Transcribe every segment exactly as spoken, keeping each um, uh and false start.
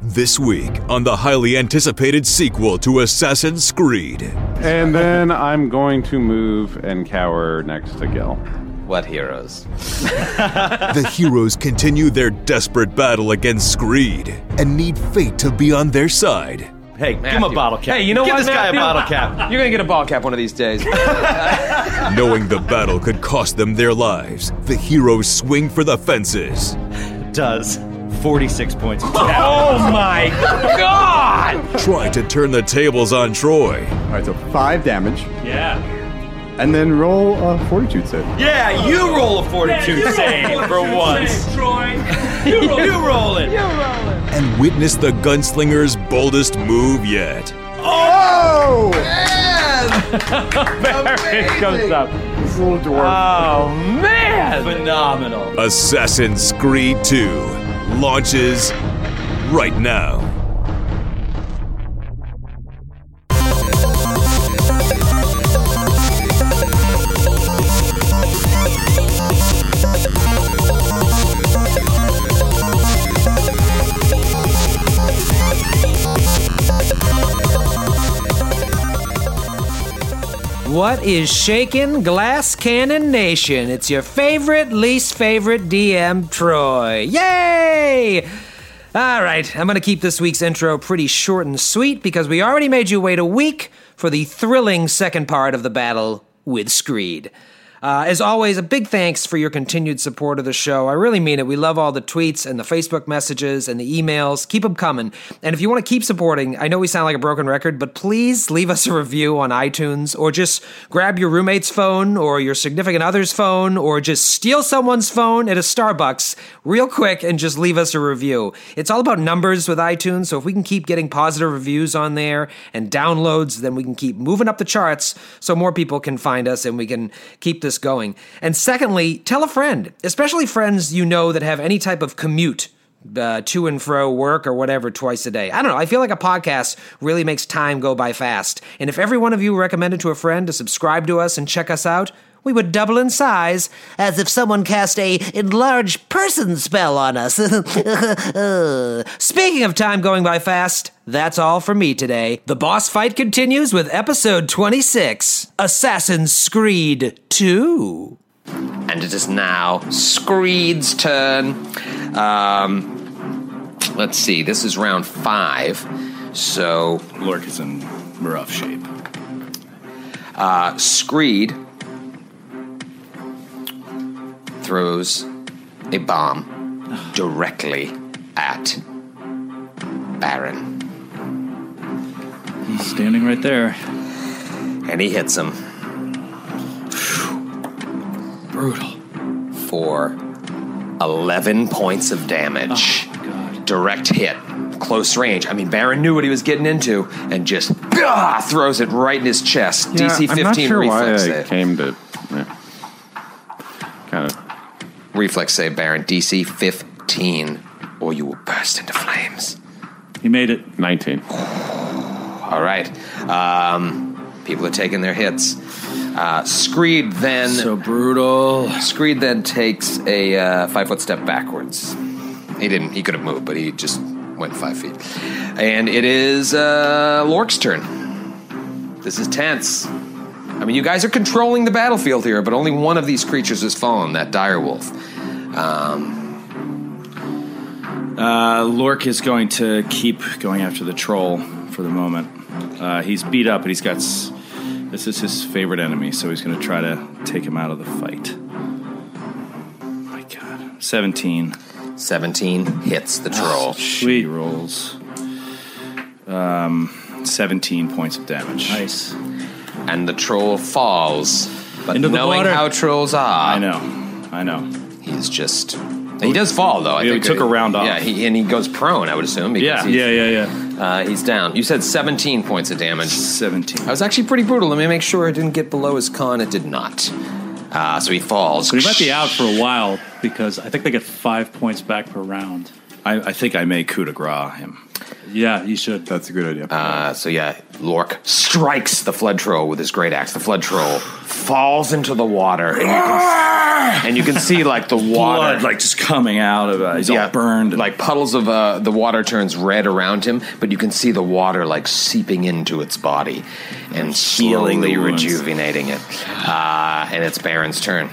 This week on the highly anticipated sequel to Assassin's Creed. And then I'm going to move and cower next to Gil. What heroes? The heroes continue their desperate battle against Screed and need fate to be on their side. Hey, Matthew. give him a bottle cap. Hey, you know give what, this guy Matthew? a bottle cap. You're going to get a bottle cap one of these days. Knowing the battle could cost them their lives, the heroes swing for the fences. Does forty-six points. Oh my God! Try to turn the tables on Troy. All right, so five damage, Yeah. and then roll a fortitude save. Yeah, you roll a fortitude save for once. you, roll. you roll it. And witness the gunslinger's boldest move yet. Oh! It comes up. This little dwarf. Oh, man! Phenomenal. Assassin's Creed two launches right now. What is shaking, Glass Cannon Nation? It's your favorite, least favorite D M, Troy. Yay! All right, I'm going to keep this week's intro pretty short and sweet because we already made you wait a week for the thrilling second part of the battle with Screed. Uh, as always, a big thanks for your continued support of the show. I really mean it. We love all the tweets and the Facebook messages and the emails. Keep them coming. And if you want to keep supporting, I know we sound like a broken record, but please leave us a review on iTunes, or just grab your roommate's phone or your significant other's phone, or just steal someone's phone at a Starbucks real quick and just leave us a review. It's all about numbers with iTunes, so if we can keep getting positive reviews on there and downloads, then we can keep moving up the charts so more people can find us and we can keep this going. And secondly, tell a friend, especially friends you know that have any type of commute uh, to and fro work or whatever twice a day. I don't know. I feel like a podcast really makes time go by fast. And if every one of you recommended to a friend to subscribe to us and check us out, we would double in size, as if someone cast a enlarged person spell on us. Speaking of time going by fast, that's all for me today. The boss fight continues with episode twenty-six, Assassin's Creed two. And it is now Screed's turn. Um, let's see, this is round five, so... Lork is in rough shape. Uh, Screed throws a bomb directly at Baron. He's standing right there. And he hits him. Brutal. For eleven points of damage. Oh, God. Direct hit. Close range. I mean, Baron knew what he was getting into and just ah, throws it right in his chest. Yeah, D C fifteen I'm not sure reflex why I save. came to yeah, kind of. Reflex save, Baron. D C fifteen, or you will burst into flames. He made it. nineteen. All right. Um, people are taking their hits. Uh, Screed then... So brutal. Screed then takes a uh, five-foot step backwards. He didn't. He could have moved, but he just went five feet. And it is uh, Lork's turn. This is tense. I mean, you guys are controlling the battlefield here, but only one of these creatures has fallen, that direwolf. Um, Uh, Lork is going to keep going after the troll for the moment. Uh, he's beat up, but he's got... S- this is his favorite enemy, so he's going to try to take him out of the fight. Oh my God. seventeen. seventeen hits the troll. Oh, sweet rolls. Um, seventeen points of damage. Nice. And the troll falls. But Into the knowing water. how trolls are... I know. I know. He's just... He does fall, though. I Yeah, think he took a round off. Yeah, he, and he goes prone, I would assume. Because Yeah, he's, yeah, yeah, yeah. Uh, he's down. You said seventeen points of damage. seventeen. That was actually pretty brutal. Let me make sure it didn't get below his con. It did not. Uh, so he falls. But he might be out for a while because I think they get five points back per round. I, I think I may coup de grace him. Yeah, you should. That's a good idea. Uh, so yeah, Lork strikes the flood troll with his great axe. The flood troll falls into the water, and you can, and you can see like the water, blood like just coming out of it. He's all burned. And like puddles of uh, the water turns red around him, but you can see the water like seeping into its body and Healing the slowly wounds. rejuvenating it. Uh, and it's Baron's turn.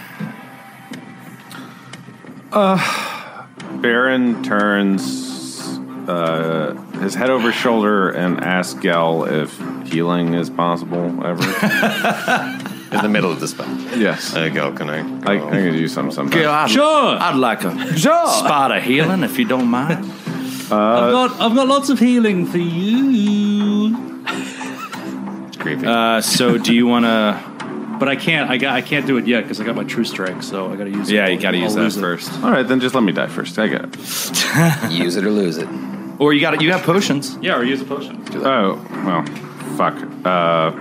Baron turns uh, his head over his shoulder and asks Gel if healing is possible ever. In the middle of the spell. Yes. There you go. Can I? I, I can do some sometimes. Yeah, I'd, Sure. I'd like a spot of healing if you don't mind. I've got I've got lots of healing for you. It's creepy. Uh, so do you want to? But I can't. I got. I can't do it yet because I got my true strike. So I got to use it. Yeah, you got to I'll use that lose it. first. All right, then just let me die first. I get it. Use it or lose it. Or you got you have potions. Yeah, or use a potion. Oh, well, fuck. Uh,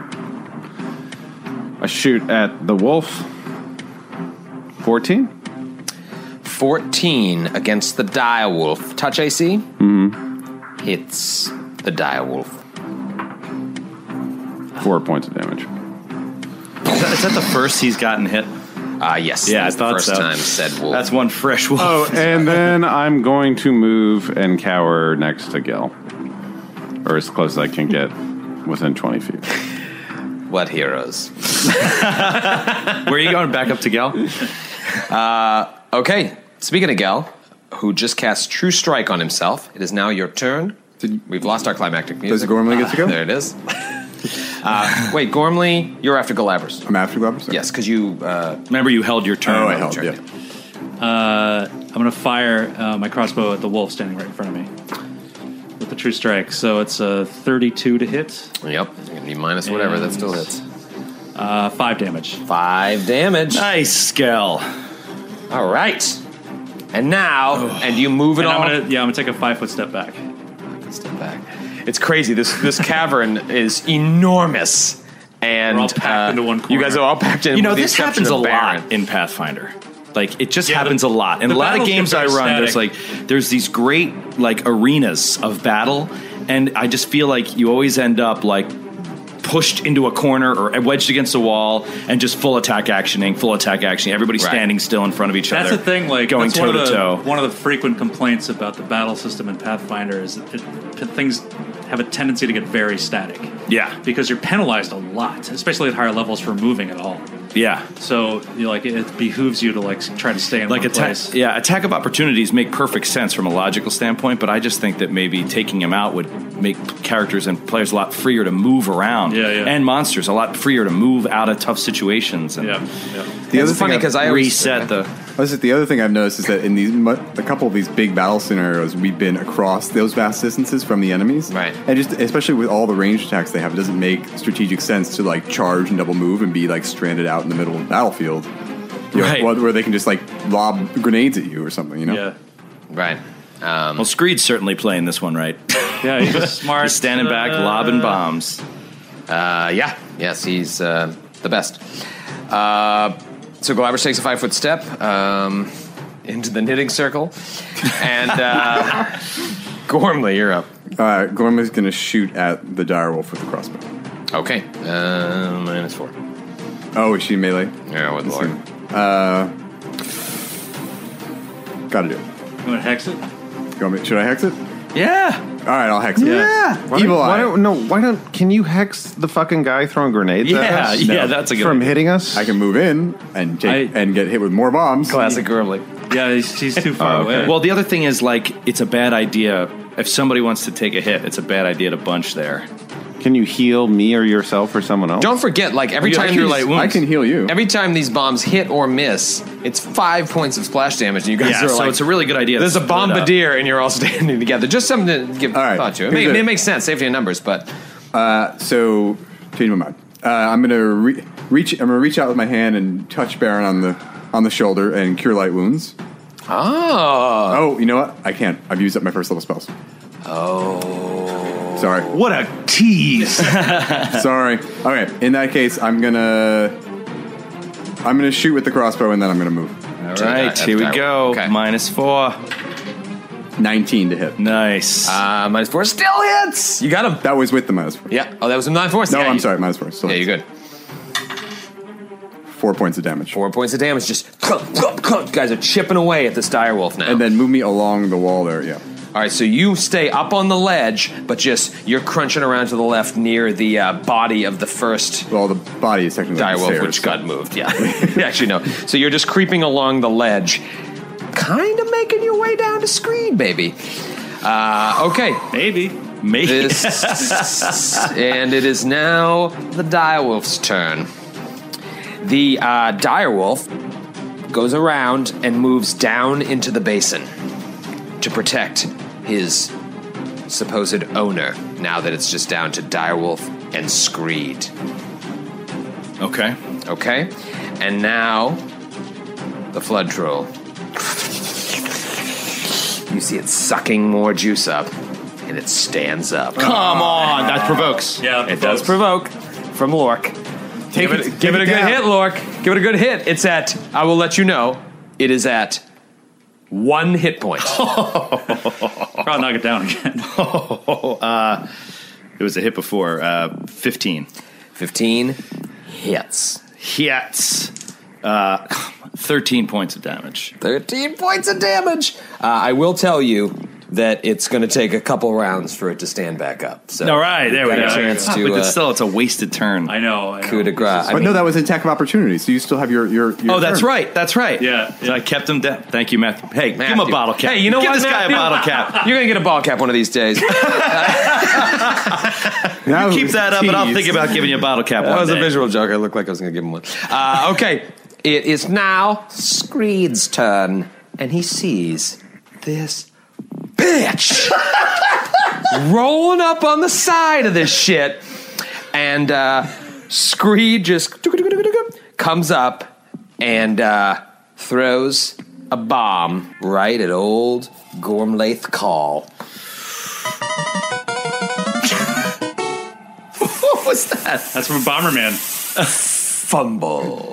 I shoot at the wolf. fourteen? fourteen against the direwolf. Touch A C? Mm-hmm. Hits the direwolf. Four points of damage. Is that, is that the first he's gotten hit? Uh, yes. Yeah, I that's the thought first so. time said wolf. That's one fresh wolf. Oh, and then I'm going to move and cower next to Gil. Or as close as I can get within twenty feet. What heroes? Where are you going? Back up to Gal? Uh, okay. Speaking of Gel, who just cast True Strike on himself, it is now your turn. Did- We've lost our climactic music. Does Gormley get to go? There it is. Uh, wait, Gormley, you're after Galabras. I'm after Glaber? Sorry. Yes, because you... Uh, Remember, you held your turn. Oh, I held, turn. yeah. Uh, I'm gonna fire uh, my crossbow at the wolf standing right in front of me with the true strike. So it's a thirty-two to hit. yep. You're going to be minus whatever. That still hits. Uh, five damage. Five damage. Nice, Skell. All right. And now, and you move it And all... I'm gonna, yeah, I'm gonna take a five foot step back. Step back. It's crazy. This this cavern is enormous, and We're all packed into one You guys are all packed in. You know, with the this exception happens a of Baron. lot in Pathfinder. Like, it just Yeah, happens the- a lot. In the a lot of battles get games I very run, there's static. like, there's these great, like, arenas of battle, and I just feel like you always end up, like, pushed into a corner or wedged against a wall and just full attack actioning, full attack actioning. Everybody's Right. standing still in front of each That's other. the thing. Like going that's toe one to of the, toe. One of the frequent complaints about the battle system in Pathfinder is that it, it, things have a tendency to get very static Yeah, because you're penalized a lot, especially at higher levels, for moving at all. yeah. So you like it behooves you to like try to stay in Like one attack, place. yeah, attack of opportunities make perfect sense from a logical standpoint, but I just think that maybe taking him out would make characters and players a lot freer to move around, Yeah, yeah. and monsters a lot freer to move out of tough situations and Yeah, yeah. The other It's funny thing because I've- I always reset the. This is the other thing I've noticed is that in these mu- a couple of these big battle scenarios, we've been across those vast distances from the enemies, Right. And just especially with all the ranged attacks they have, it doesn't make strategic sense to like charge and double move and be like stranded out in the middle of the battlefield, you know, Right. where where they can just like lob grenades at you or something, you know. Yeah, Right. Um, Well, Screed's certainly playing this one right. yeah. He's smart. He's standing back, uh, lobbing bombs. uh, yeah. Yes, he's uh, the best. Uh, so Galabras takes a five foot step um, into the knitting circle, and uh, Gormley, you're up. Uh, Gormley's going to shoot at the direwolf with the crossbow. Okay. Uh, minus four. Oh, is she melee? Yeah, with Lord. Uh, gotta do it. You want to hex it? You want me- Should I hex it? Yeah. All right, I'll hex it. Yeah. Why Evil don't, why eye. don't no? Why don't? Can you hex the fucking guy throwing grenades at Yeah, us? yeah, that's a good from idea. hitting us. I can move in and take I- and get hit with more bombs. Classic Gormley. Yeah, he's, he's too far Oh, okay. away. Well, the other thing is, like, it's a bad idea. If somebody wants to take a hit, it's a bad idea to bunch there. Can you heal me or yourself or someone else? Don't forget, like every You have time cure these- light wounds. I can heal you. every time these bombs hit or miss, it's five points of splash damage. And you guys Yeah, are so like, it's a really good idea. to there's a split up. bombardier, and you're all standing together. Just something to give All right. thought to. It, Here's may, a- it makes sense, safety in numbers, but So, change my mind. Uh, I'm gonna re- reach. I'm gonna reach out with my hand and touch Baron on the on the shoulder and cure light wounds. oh, Oh, you know what? I can't. I've used up my first level spells. oh, Sorry. What a tease. Sorry. Okay. In that case, I'm gonna. I'm gonna shoot with the crossbow and then I'm gonna move. All right, here we go. Okay. Minus four. nineteen to hit. Nice. Uh, minus four still hits. You got him. That was with the minus four. Yeah. Oh, that was a minus four. No, yeah, I'm you- sorry. Minus four. Still Yeah, hits. you're good. Four points of damage. Four points of damage. Just clunk, clunk, clunk. Guys are chipping away at this direwolf now. And then move me along the wall there, yeah. All right, so you stay up on the ledge, but just you're crunching around to the left near the uh, body of the first Well, the body is technically direwolf, stairs, which so- got moved. Yeah, actually no. So you're just creeping along the ledge, kind of making your way down to Screed, baby. Uh, okay, Maybe. Maybe. this, and it is now the direwolf's turn. The uh, direwolf goes around and moves down into the basin to protect his supposed owner, now that it's just down to Direwolf and Screed. Okay. Okay? And now, the Flood Troll. You see it sucking more juice up, and it stands up. Come on. That provokes. Yeah, It does provoke from Lork. Give it, it- give take it a it good down. hit, Lork. Give it a good hit. It's at, I will let you know, it is at one hit point. Probably knock it down again. uh, it was a hit before. Uh, fifteen. fifteen hits. Hits. Uh, thirteen points of damage. thirteen points of damage. Uh, I will tell you that it's going to take a couple rounds for it to stand back up. So All right, there we got go. a chance to, but uh, it's still, it's a wasted turn. I know. I know. coup de grace. I But mean, no, that was an attack of opportunity, so you still have your... your, your Oh, that's turn. right. That's right. Yeah, So yeah. I kept him down. Thank you, Matthew. Hey, give him a Matthew. bottle cap. Hey, you know give what, this guy a Matthew? bottle cap. You're going to get a ball cap one of these days. Now Keep that up, and I'll tease. think about giving you a bottle cap That one was a day. visual joke. I looked like I was going to give him one. Uh, okay, it is now Screed's turn, and he sees this bitch rolling up on the side of this shit, and uh, Screed just comes up and uh, throws a bomb right at old Gormlaith Call. What was that? That's from Bomberman. Fumble.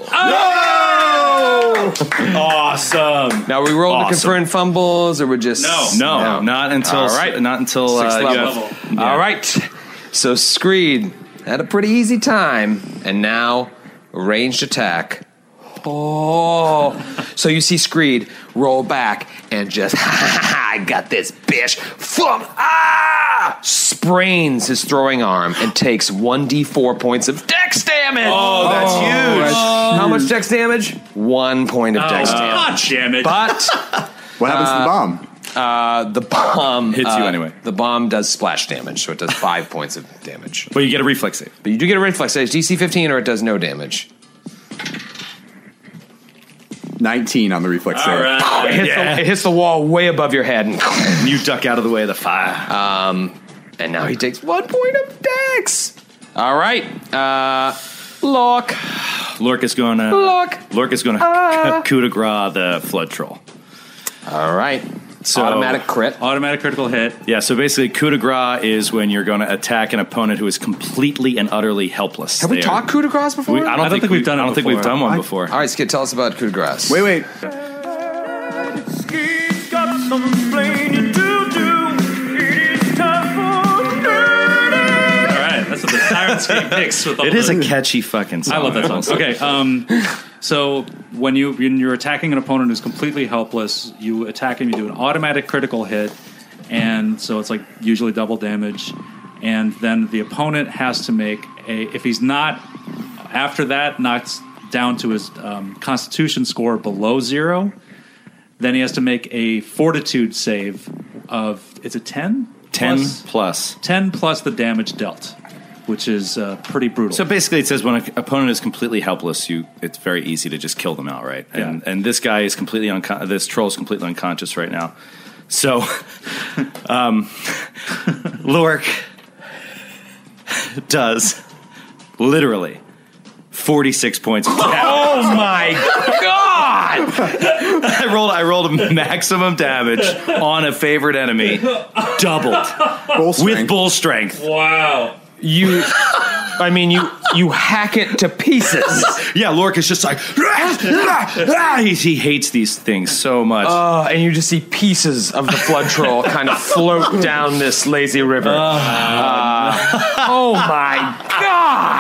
Awesome. Now we roll to Awesome. confirm fumbles, or we're just No. No, not until All right. not until Sixth uh, level. you- All right. So Screed had a pretty easy time, and now ranged attack. Oh, so you see Screed roll back and just, ha ha ha, I got this bitch. Fum, ah! Sprains his throwing arm and takes one d four points of dex damage. Oh, that's huge. How much dex damage? One point of dex damage. God damn it. But What happens to the bomb? uh, the bomb Hits you uh, anyway. The bomb does splash damage, so it does five points of damage. Well, you get a reflex save. But you do get a reflex save, D C fifteen, or it does no damage. nineteen on the reflex save. All right. It hits, Yeah. the, it hits the wall way above your head, and, And you duck out of the way of the fire. um, and now he takes one point of dex. All right, uh, Lork, Lork is going to. Lork. Lork is going to Ah. coup de grace the flood troll. All right, So- automatic crit. Automatic critical hit. Yeah, so basically, coup de grace is when you're going to attack an opponent who is completely and utterly helpless. Have we They are- talked coup de grace before? We, I don't, I don't think we've done it I don't think we've before. done one I- before. All right, Skid, tell us about coup de grace. Wait, wait. All right. That's what the Sirenscape picks with all It is the- a catchy fucking song. I love that song. Okay, um, so when you when you're attacking an opponent who's completely helpless, you attack him. You do an automatic critical hit, and so it's like usually double damage. And then the opponent has to make a. If he's not after that knocks down to his um, Constitution score below zero, then he has to make a Fortitude save of. It's a ten. ten Plus- plus. ten plus the damage dealt, which is uh, pretty brutal. So basically, it says when an opponent is completely helpless, you it's very easy to just kill them outright. And Yeah. and this guy is completely uncon- this troll is completely unconscious right now. So, um, Lork does literally forty-six points of damage. Oh my god! I rolled I rolled a maximum damage on a favorite enemy, doubled Bull strength. with bull strength. wow. You, I mean, you you hack it to pieces. Yeah, Lork is just like "Ah, ah, ah." he, he hates these things so much. Uh, and you just see pieces of the flood troll kind of float down this lazy river. Uh, oh my god!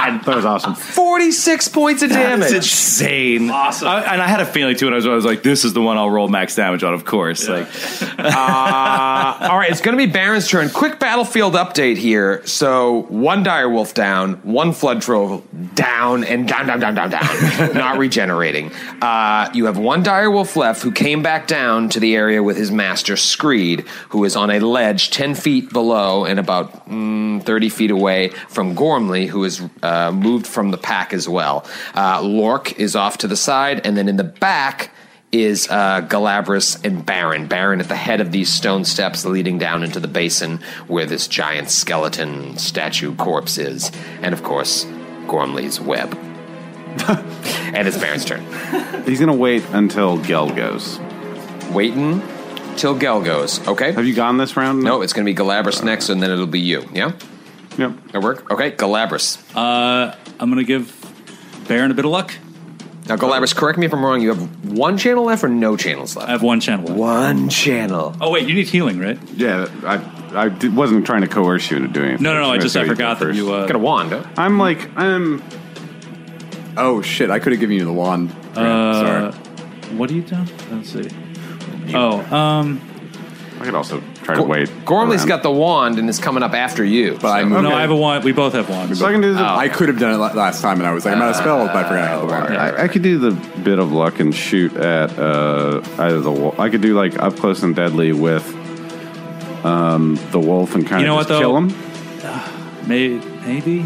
God! That was awesome. forty-six points of damage. That's insane. Awesome. I, and I had a feeling too when I was, I was like, this is the one I'll roll max damage on, of course. Like, Uh, all right, it's going to be Baron's turn. Quick battlefield update here. So one direwolf down, one flood troll down, and down, down, down, down, down. Not regenerating. Uh, you have one direwolf left who came back down to the area with his master Screed, who is on a ledge ten feet below and about mm, thirty feet away from Gormley, who is uh, moved from the pack as well. Uh, Lork is off to the side, and then in the back is uh, Galabras and Baron. Baron at the head of these stone steps leading down into the basin where this giant skeleton statue corpse is. And, of course, Gormley's web. And it's Baron's turn. He's going to wait until Gel goes. Waiting till Gel goes. Okay. Have you gone this round? No, it's going to be Galabras next, and then it'll be you. Yeah? Yep. That work? Okay, Galabras. Uh, I'm going to give Baron a bit of luck. Now, Galabras, correct me if I'm wrong. You have one channel left or no channels left? I have one channel left. One channel. Oh, wait, you need healing, right? Yeah, I I did, wasn't trying to coerce you into doing it. No, no, no, I just I forgot that first. you... Uh, Got a wand, huh? I'm like, I'm... Oh shit! I could have given you the wand. uh, Sorry. What are you doing? Let's see. Oh, um... I could also try to wait. Gormley's around. got the wand and is coming up after you. But I so- moved. No, Okay. I have a wand. We both have wands. So I can do the... I could have done it la- last time, and I was like, I'm out of spells, but I forgot I had the wand. I, I could do the bit of luck and shoot at uh, either the wolf. I could do like up close and deadly with um, the wolf and kind You of know just what, kill though? him. Maybe. Maybe.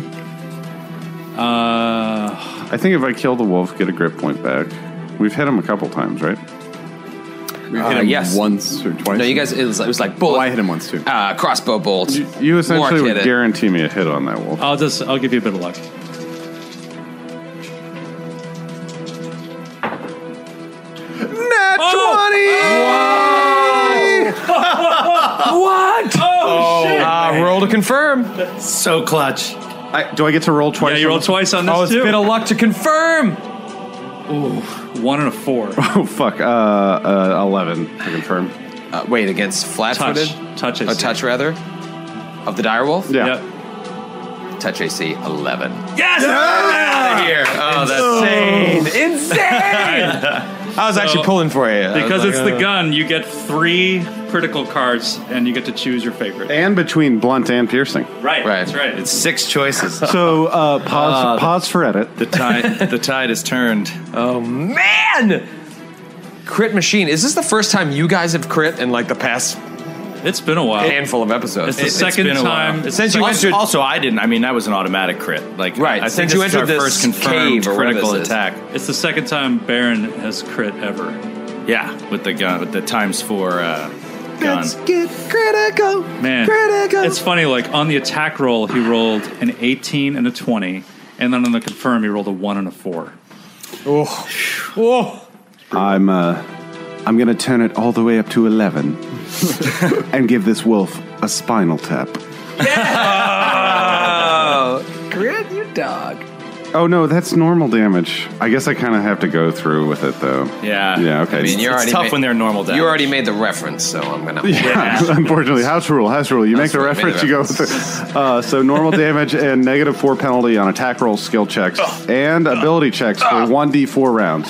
Uh, I think if I kill the wolf, get a grip point back. We've hit him a couple times, right? We've Uh, hit him yes. once or twice. No, you guys, it was, it was like Oh, bullet. I hit him once too. uh, crossbow bolt. You, you essentially Lork would hit it. guarantee me a hit on that wolf. I'll just I'll give you a bit of luck. Nat What? Oh, shit! Uh, roll to confirm. so clutch. I, do I get to roll twice? Yeah, you on rolled this? twice on this Oh, it's too. bit of luck to confirm. One and a four. Oh, fuck. Uh, uh, eleven to confirm. Uh, wait, against flat-footed? Touch. Touch. A touch, rather? Of the direwolf? Yeah. Yep. Touch A C, eleven. Yes! Out of here. Oh, that's insane. Insane! I was actually pulling for you. I was Because like, it's uh, the gun, you get three critical cards, and you get to choose your favorite. And between blunt and piercing. Right. Right. That's right. It's six choices. So uh, pause, pause for edit. The tide, the tide has turned. Oh, man! Crit machine. Is this the first time you guys have crit in like the past It's been a while. handful of episodes? It's the It's second been a time. while. It's Since the you second- entered- Also, I didn't. I mean, that was an automatic crit. Like, Right, I since think you this is entered our this first confirmed cave or whatever critical this is. attack. It's the second time Baron has crit ever. Yeah, with the gun, with the times four uh, gun. get critical. Man, Critical. it's funny. Like on the attack roll, he rolled an eighteen and a twenty, and then on the confirm, he rolled a one and a four. I'm uh, I'm gonna turn it all the way up to eleven, and give this wolf a spinal tap. Oh, crit, you dog. Oh no, that's normal damage. I guess I kind of have to go through with it though. Yeah. Yeah. Okay. I mean, you It's already tough made, when they're normal damage. You already made the reference, so I'm gonna. Yeah, unfortunately, house rule, house rule. You House make the rule, made the reference, you go with it. Uh, so normal damage and negative four penalty on attack rolls, skill checks, and ability checks for one d four rounds.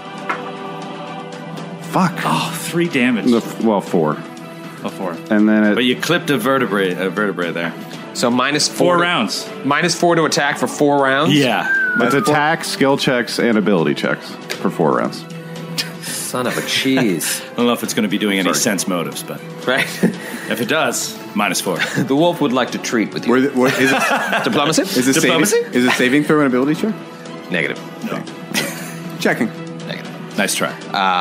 Fuck. Oh, three damage. The f- well, four, Oh, four. and then it. But you clipped a vertebrae, a vertebrae there. So minus four, Four to- rounds. Minus four to attack for four rounds. Yeah. It's attack, skill checks, and ability checks for four rounds. Son of a cheese. I don't know if it's going to be doing any sense motives, but Right. if it does, minus four. The wolf would like to treat with you. Where the, what, is it? Diplomacy. Is it saving? Diplomacy? Is it saving throw and ability check? Negative. Checking. Negative. Nice try.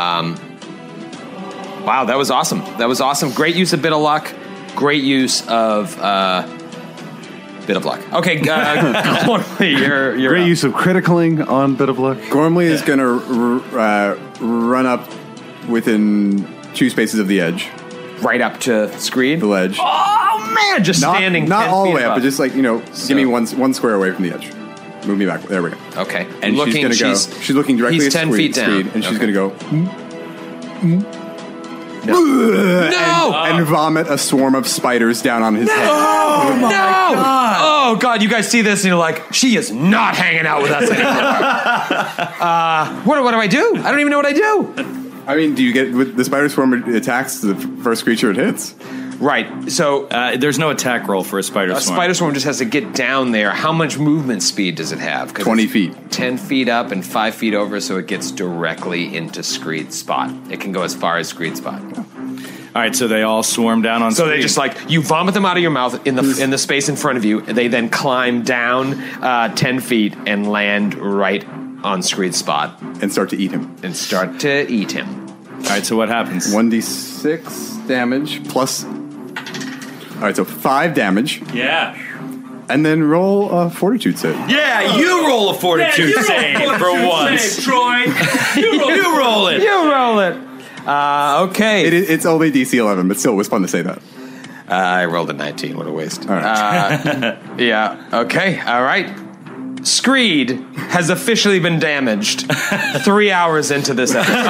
Wow, that was awesome. That was awesome. Great use of bit of luck. Great use of uh, bit of luck. Okay, uh, Gormley, you're you're Great up. use of criticaling on bit of luck. Gormley is going to r- uh, run up within two spaces of the edge, right up to Screed. the ledge. Oh man, just Not, standing. not ten all the feet way up, above. but just like, you know, So- give me one one square away from the edge. Move me back. There we go. okay. And looking, she's going to go. She's, She's looking directly he's at ten Screed, feet down, Screed, and she's Okay. going to go. No! and vomit a swarm of spiders down on his head. Oh, no! Oh, God, you guys see this and you're like, she is not hanging out with us anymore. uh, what, what do I do? I don't even know what I do. I mean, do you get with the spider swarm attacks the first creature it hits? Right, so Uh, there's no attack roll for a spider a swarm. spider swarm just has to get down there. How much movement speed does it have? 'Cause twenty it's feet. ten feet up and five feet over, so it gets directly into Screed's spot. It can go as far as Screed's spot. All right, so they all swarm down on So they Screed. just like, you vomit them out of your mouth in the in the space in front of you. They then climb down uh, ten feet and land right on Screed's spot And start to eat him. and start to eat him. All right, so what happens? one d six damage plus... All right, so five damage. Yeah. And then roll a fortitude save. Yeah, you roll a fortitude save for once. Troy. You roll, you roll it. You roll it. Uh, okay. It, it's only D C eleven, but still, it was fun to say that. Uh, I rolled a nineteen. What a waste. All right. Yeah. Okay. All right. Screed has officially been damaged three hours into this episode.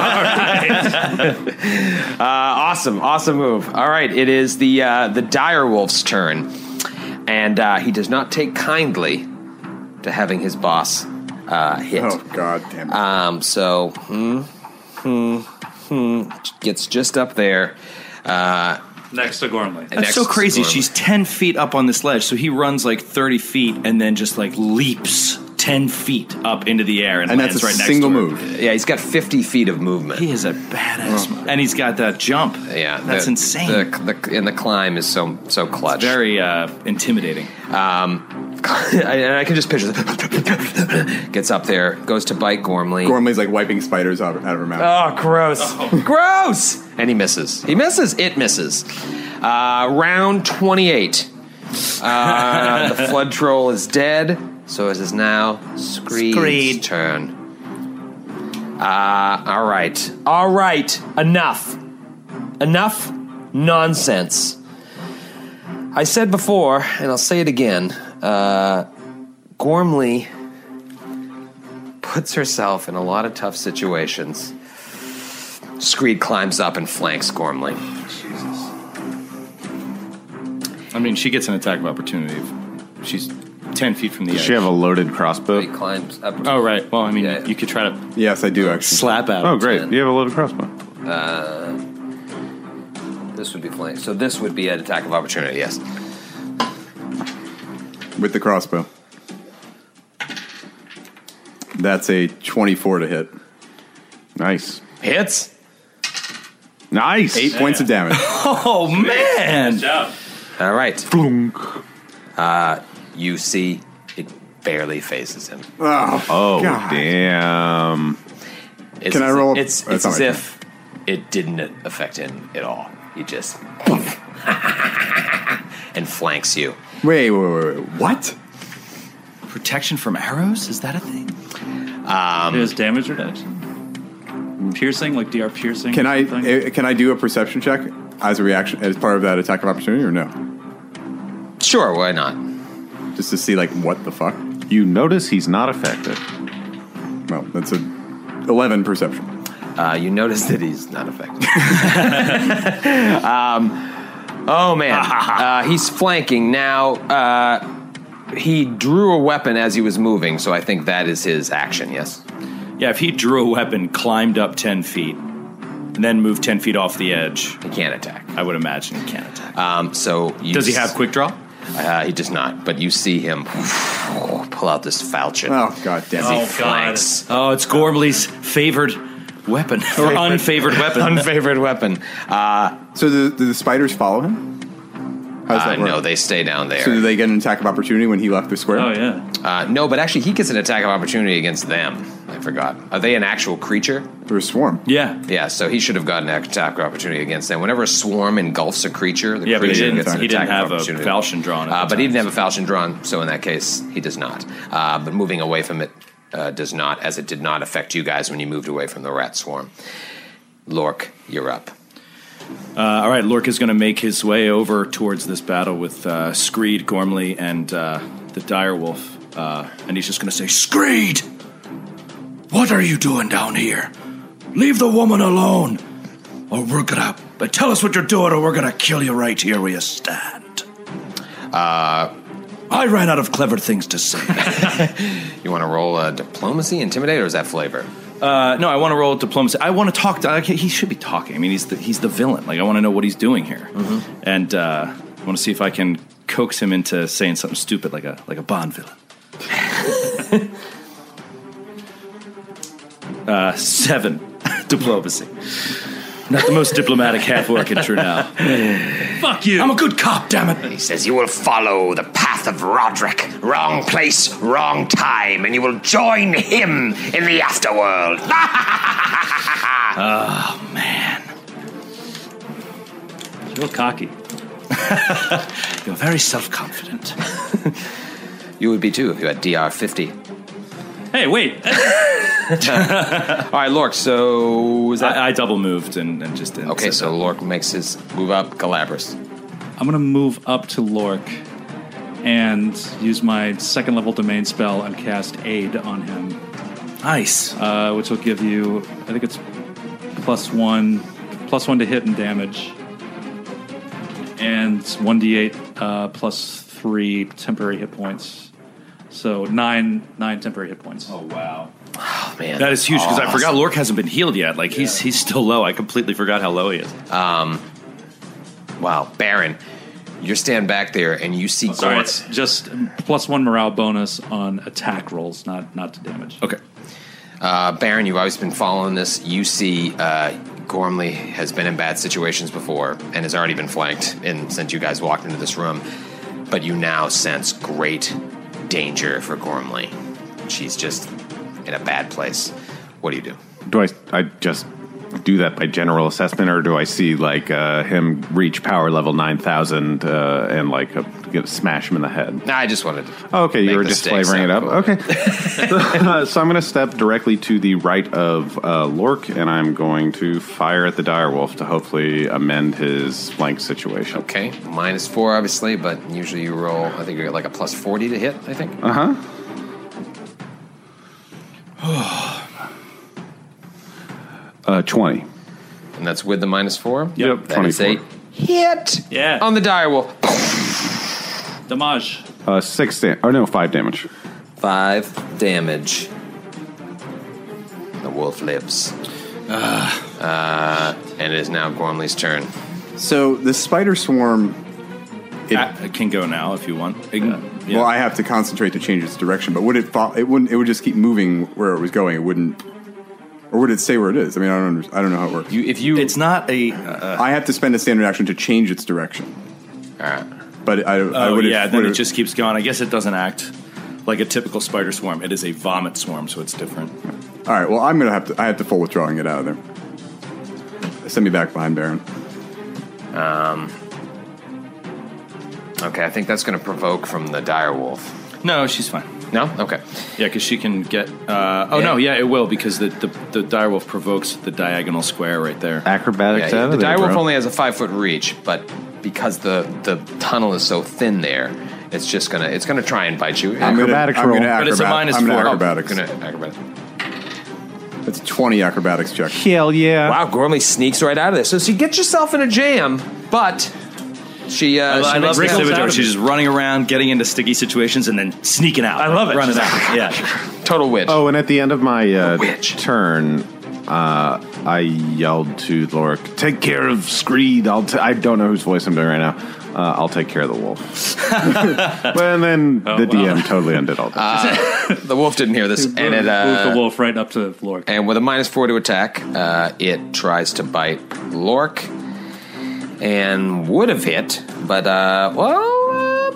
uh, awesome. Awesome move. All right. It is the uh, the direwolf's turn. And uh, he does not take kindly to having his boss uh, hit. Oh, God damn it. Um, so, hmm, hmm, hmm, gets just up there. Uh, Next to Gormley. That's next so crazy. to Gormley. She's ten feet up on this ledge, so he runs like thirty feet and then just like leaps ten feet up into the air and, and lands that's a right next single to her. move. Yeah, he's got fifty feet of movement. He is a badass, man. And he's got that jump. Yeah, that's the, insane. The, the, and the climb is so so clutch. Very uh, intimidating. Um, I, and I can just picture the gets up there, goes to bite Gormley. Gormley's like wiping spiders out, out of her mouth. Oh, gross. Gross! And he misses. He misses. It misses. Uh, round twenty-eight. Uh, the flood troll is dead, so it is now Screed's Screed. turn. Uh, all right. All right. Enough. Enough nonsense. I said before, and I'll say it again, uh, Gormley puts herself in a lot of tough situations. Screed climbs up and flanks Gormley. I mean, she gets an attack of opportunity. She's ten feet from the Does edge. she have a loaded crossbow? He climbs up. Oh, right. Well, I mean, Yeah. you could try to Yes, I do, actually. slap at Oh, him. great. ten. You have a loaded crossbow. This would be flank. So this would be an attack of opportunity, yes. With the crossbow. That's a twenty-four to hit. Nice. Hits. Nice. Eight points of damage. Oh, man. Good job. All right. Uh, you see it barely faces him. Oh, Oh, God. damn. It's Can I as- roll- It's, Oh, it's it's not as my if it didn't affect him at all. He just and flanks you. Wait, wait, wait, wait. What? Protection from arrows? Is that a thing? It is damage reduction. Piercing, like D R piercing. Can I thing? eh, can I do a perception check as a reaction as part of that attack of opportunity or no? Sure, why not? Just to see like what the fuck? You notice he's not affected. Well, that's a eleven perception. Uh, you notice that he's not affected. um, oh man, uh, he's flanking now. Uh, he drew a weapon as he was moving, so I think that is his action. Yes. Yeah, if he drew a weapon, climbed up ten feet, and then moved ten feet off the edge, He can't attack. I would imagine he can't attack. Um, so you Does he s- have quick draw? Uh, he does not. But you see him pull out this falchion. Oh god damn As he it! Oh, God. flanks. Oh, it's Gormley's favored weapon. Or unfavored weapon. Unfavored weapon. Uh, So do, do the spiders follow him? How does uh, that work? no, they stay down there. So do they get an attack of opportunity when he left the square? Oh, yeah. uh, no, but actually, he gets an attack of opportunity against them. I forgot. Are they an actual creature? Or a swarm? Yeah. Yeah, so he should have gotten an attack of opportunity against them. Whenever a swarm engulfs a creature, the Yeah, but he creature didn't, gets an he attack didn't have of a opportunity. falchion drawn at Uh, the but he time. didn't have a falchion drawn, so in that case, he does not. Uh, but moving away from it uh, does not, as it did not affect you guys when you moved away from the rat swarm. Lork, you're up. Uh, all right, Lork is going to make his way over towards this battle with uh, Screed, Gormley, and uh, the direwolf. Uh, and he's just going to say, Screed! What are you doing down here? Leave the woman alone, or we're going to But tell us what you're doing, or we're gonna kill you right here where you stand. Uh, I ran out of clever things to say. You want to roll uh, diplomacy, intimidate, or is that flavor? Uh, no, I want to roll diplomacy. I want to talk to. I, he should be talking. I mean, he's the, he's the villain. Like, I want to know what he's doing here, mm-hmm. and uh, I want to see if I can coax him into saying something stupid, like a like a Bond villain. uh, seven diplomacy. Not the most diplomatic half working true now. Fuck you. I'm a good cop, damn it. He says, you will follow the path of Roderick. Wrong place, wrong time, and you will join him in the afterworld. Oh, man. You're cocky. You're very self-confident. You would be too if you had D R fifty. Hey, wait. All right, Lork, so... Is that... I, I double moved and, and just didn't. Okay, so Lork makes his move up. Galabras. I'm going to move up to Lork and use my second level domain spell and cast Aid on him. Nice. Uh, which will give you, I think it's plus one, plus one to hit and damage. And one d eight uh, plus three temporary hit points. So nine, nine temporary hit points. Oh wow! Oh man, that is huge because awesome. I forgot Lork hasn't been healed yet. Like he's yeah. he's still low. I completely forgot how low he is. Um, wow, Baron, you're standing back there and you see. Oh, sorry, Gorm- it's just plus one morale bonus on attack rolls, not not to damage. Okay, uh, Baron, you've always been following this. You see, uh, Gormley has been in bad situations before and has already been flanked in, since you guys walked into this room. But you now sense great danger for Gormley. She's just in a bad place. What do you do? Do I, I just do that by general assessment, or do I see like uh, him reach power level nine thousand uh, and like a, get, smash him in the head? Nah, I just wanted to. Oh, okay, you were just flavoring it up. Cool. Okay. uh, so I'm going to step directly to the right of uh, Lork, and I'm going to fire at the direwolf to hopefully amend his flank situation. Okay, minus four, obviously, but usually you roll, I think you get like a plus forty to hit, I think. Uh huh. Uh, twenty. And that's with the minus four? Yep, that is a hit yeah. on the direwolf. Damage. Uh, six damage. Oh, no, five damage. Five damage. The wolf lives. Uh, uh, and it is now Gormley's turn. So the spider swarm... It, it can go now if you want. It can, yeah. Yeah. Well, I have to concentrate to change its direction, but would it fall, it wouldn't, it would just keep moving where it was going. It wouldn't... Or would it stay where it is? I mean, I don't. Under, I don't know how it works. You, if you, it's not a. Uh, I have to spend a standard action to change its direction. All right. But I. Oh I would yeah, have, then would it have, just keeps going. I guess it doesn't act like a typical spider swarm. It is a vomit swarm, so it's different. All right. Well, I'm gonna have to. I have to full withdraw and get out of there. Send me back behind Baron. Um. Okay, I think that's going to provoke from the direwolf. No, she's fine. No? Okay. Yeah, because she can get... Uh, oh, yeah. no, yeah, it will, because the, the, the direwolf provokes the diagonal square right there. Acrobatics yeah, out The of there, direwolf bro. only has a five-foot reach, but because the, the tunnel is so thin there, it's just going to it's gonna try and bite you. I'm Acrobatics gonna, roll. I'm gonna But it's a acrobat- minus I'm gonna four. acrobatics. Oh, gonna acrobatics. It's a twenty acrobatics check. Hell yeah. Wow, Gormley sneaks right out of there. So she gets herself in a jam, but... She, uh, I, she I love makes Rick's it image out where of she's it. just running around, getting into sticky situations, and then sneaking out. I love it. Running She's out. Yeah. Total witch. Oh, and at the end of my uh, witch. turn, uh, I yelled to Lork, "Take care of Screed." I'll t- I don't know whose voice I'm doing right now. Uh, I'll take care of the wolf. And then Oh, the wow. D M totally undid all that. Uh, the wolf didn't hear this, and it uh, Move the wolf right up to Lork. and with a minus four to attack, uh, it tries to bite Lork, and would have hit, but uh, well,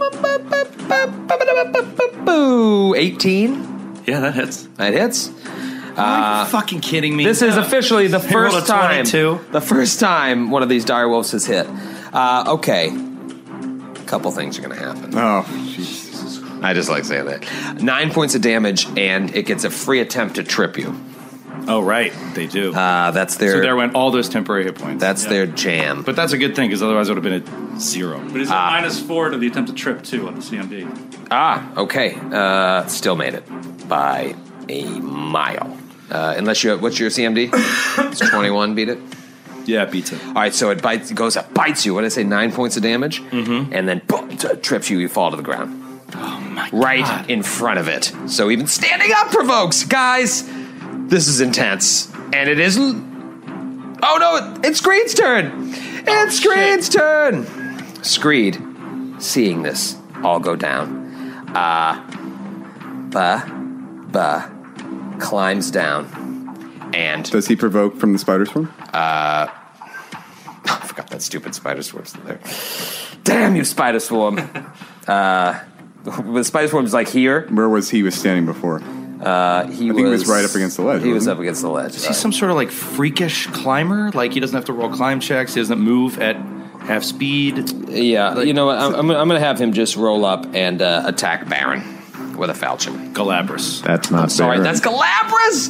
uh, eighteen. Yeah, that hits. That hits. Are you fucking kidding me? This is officially the They rolled first a time. twenty-two. The first time one of these direwolves has hit. Uh, okay, a couple things are going to happen. Oh, Jesus. I just like saying that. Nine points of damage, and it gets a free attempt to trip you. Oh, right. They do. Uh, that's their. so there went all those temporary hit points. That's Yeah. their jam. But that's a good thing, because otherwise it would have been a zero. But he's at minus four to the attempt to trip, too, on the C M D. Ah, okay. Uh, still made it by a mile. Uh, unless you have, what's your C M D? It's twenty-one, beat it? Yeah, it beats it. All right, so it bites, it goes up, bites you. What did I say? Nine points of damage, Mm-hmm. and then boom, t- trips you. You fall to the ground. Oh my Right God. in front of it. So even standing up provokes, guys. This is intense, and it isn't. Oh no! It's Screed's turn. It's Screed's turn. Screed, seeing this all go down, uh, bah, bah, climbs down, and Does he provoke from the spider swarm? I forgot that stupid spider swarm's there. Damn you, spider swarm! uh, the spider swarm's like here. Where was he was standing before? Uh, he I think he was right up against the ledge, He was wasn't up against the ledge. Is he some sort of like freakish climber? Like he doesn't have to roll climb checks. He doesn't move at half speed. Yeah, Like- you know what? I'm, I'm, I'm going to have him just roll up and uh, attack Baron with a falchion. Galabras. That's not I'm sorry, Baron. that's Galabras!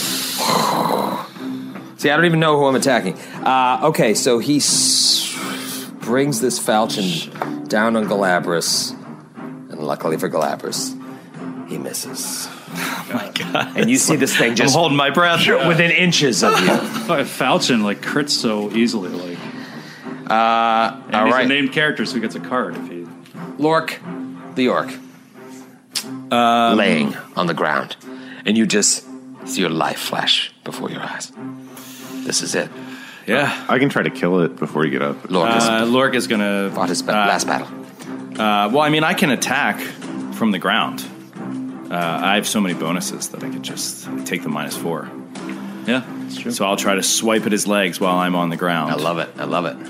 See, I don't even know who I'm attacking. Uh, okay, so he s- brings this falchion down on Galabras, and luckily for Galabras, he misses. Oh my God. And you see this thing I'm just holding my breath. within inches of you. Oh, Falchion like crits so easily. Like, Uh, and all he's right, a named character, so he gets a card if he. Lork, the orc, Um, laying on the ground, and you just see your life flash before your eyes. This is it. Yeah. I can try to kill it before you get up. Lork is Uh, Lork is gonna fought his ba- uh, last battle. Uh, well, I mean, I can attack from the ground. Uh, I have so many bonuses that I could just take the minus four. Yeah, that's true. So I'll try to swipe at his legs while I'm on the ground. I love it. I love it.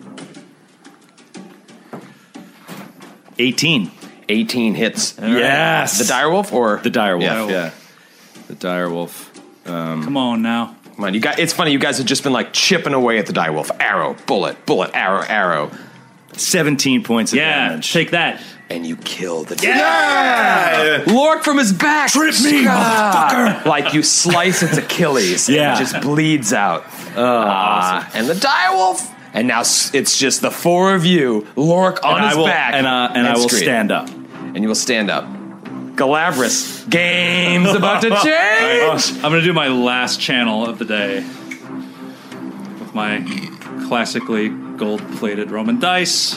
eighteen. eighteen hits. Yes. The direwolf or The direwolf. Yeah. Yeah. The direwolf. Come on now. Come on, you guys. It's funny. You guys have just been like chipping away at the direwolf. Arrow, bullet, bullet, arrow, arrow, seventeen points of Yeah, damage. take that. and you kill the Yeah! Lork from his back. Trip me, motherfucker! Like you slice its Achilles. Yeah. And it just bleeds out. Oh, Uh, and the direwolf. And now s- it's just the four of you, Lork on and his I will, back, and, uh, and I will Screed. stand up. And you will stand up. Galabras, game's about to change. I'm going to do my last channel of the day with my classically gold-plated Roman dice.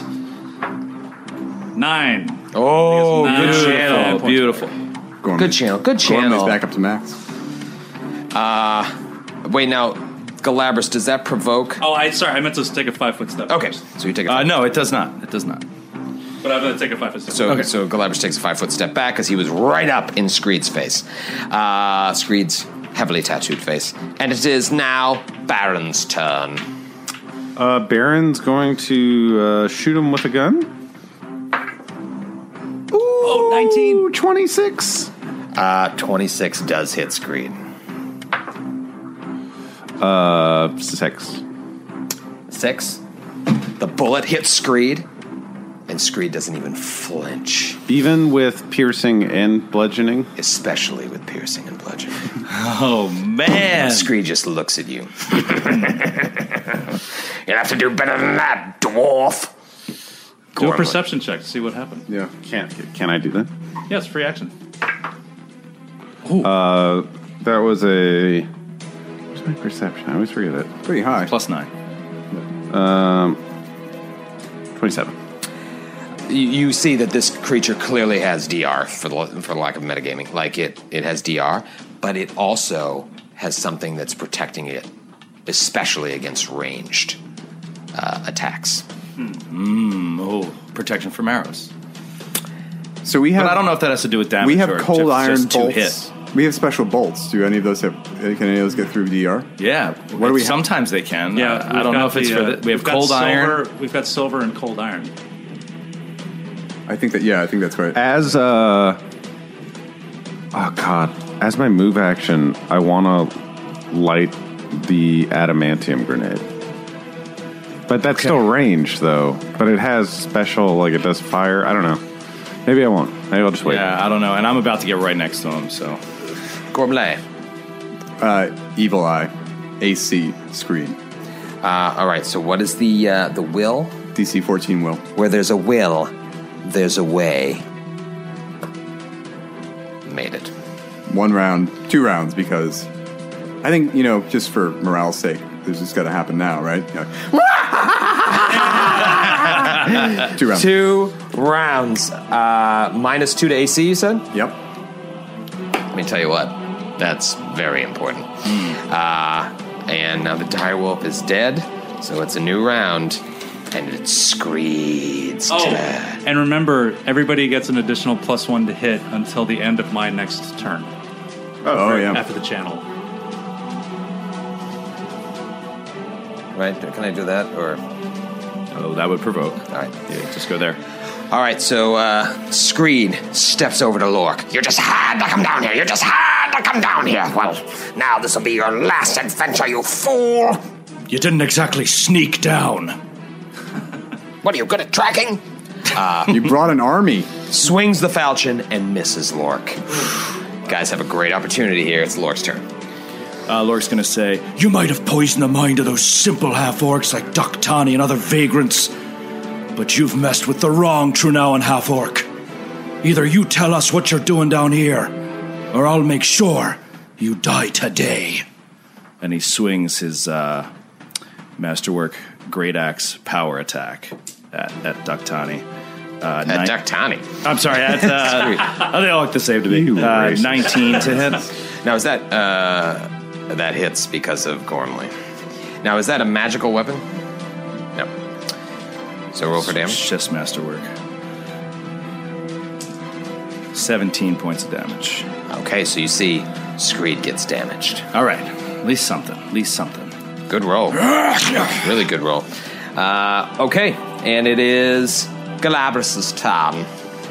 Nine. Oh, Nine. good Beautiful. channel. Beautiful. Gorm- Good channel. Good Gorm channel. is back up to max. Wait, now, Galabras, does that provoke? Oh, I sorry, I meant to take a five-foot step. Okay, first. so you take a Uh, no, it does not. It does not. But I'm going to take a five-foot step. So, so Galabras takes a five foot step back because he was right up in Screed's face. Uh, Screed's heavily tattooed face. And it is now Baron's turn. Uh, Baron's going to uh, shoot him with a gun. Oh, nineteen. Ooh, twenty-six. Uh, twenty-six does hit Screed. Uh, six. Six. The bullet hits Screed, and Screed doesn't even flinch, Even with piercing and bludgeoning. especially with piercing and bludgeoning. Oh, man. Screed just looks at you. You'll have to do better than that, dwarf. Do a Gormley. perception check to see what happened. Yeah. Can can I do that? Yeah, it's free action. Uh, that was a. What's my perception? I always forget it. Pretty high. Plus nine. Um, twenty-seven. You, you see that this creature clearly has D R for the for the lack of metagaming. Like it, it has D R, but it also has something that's protecting it, especially against ranged uh, attacks. Mm, oh, protection from arrows. So we have. But I don't know if that has to do with damage. We have or cold just, iron just two bolts. hit. We have special bolts. Do any of those have? Can any of those get through D R? Yeah. What do we have? Sometimes they can. Yeah, Uh, I we've don't know got if it's the, for uh, the. We have we've got cold iron. silver, We've got silver and cold iron. I think that. Yeah, I think that's right. As uh, oh god, as my move action, I want to light the adamantium grenade. But that's still range, though. But it has special, like it does fire. I don't know. Maybe I won't. Maybe I'll just wait. Yeah, I don't know. And I'm about to get right next to him, so. Gormley. Uh, Evil Eye, A C screen, Uh, all right. So what is the uh, the will? D C fourteen will. Where there's a will, there's a way. Made it. One round, two rounds, because I think, you know, just for morale's sake, this is going to happen now, right? Yeah. Two rounds. Two rounds. Uh, minus two to A C, you said? Yep. Let me tell you what. That's very important. Uh, and now the direwolf is dead, so it's a new round, and it's Screed's Oh, turn. and remember, everybody gets an additional plus one to hit until the end of my next turn. Oh, oh yeah. After the channel. Right? Can I do that? Or Oh, that would provoke. all right. Yeah, just go there. All right, so uh, Screed steps over to Lork. You just had to come down here. You just had to come down here. Well, now this will be your last adventure, you fool. You didn't exactly sneak down. What are you good at tracking? You brought an army. Swings the falchion and misses Lork. Guys have a great opportunity here. It's Lork's turn. Uh, Lork's gonna say, "You might have poisoned the mind of those simple half-orcs like Duktani and other vagrants, but you've messed with the wrong Trunauan half-orc. Either you tell us what you're doing down here, or I'll make sure you die today." And he swings his uh, Masterwork Great Axe power attack at, at Duktani. Uh, At nine- Duktani. I'm sorry, at, uh, oh, they all look the same to me. Uh, nineteen to hit. Now, is that, uh, that hits because of Gormley. Now, is that a magical weapon? No. So roll for damage. It's just Masterwork. seventeen points of damage. Okay, so you see Screed gets damaged. All right, at least something. At least something. Good roll. Really good roll. Uh, okay, and it is Galabras' turn.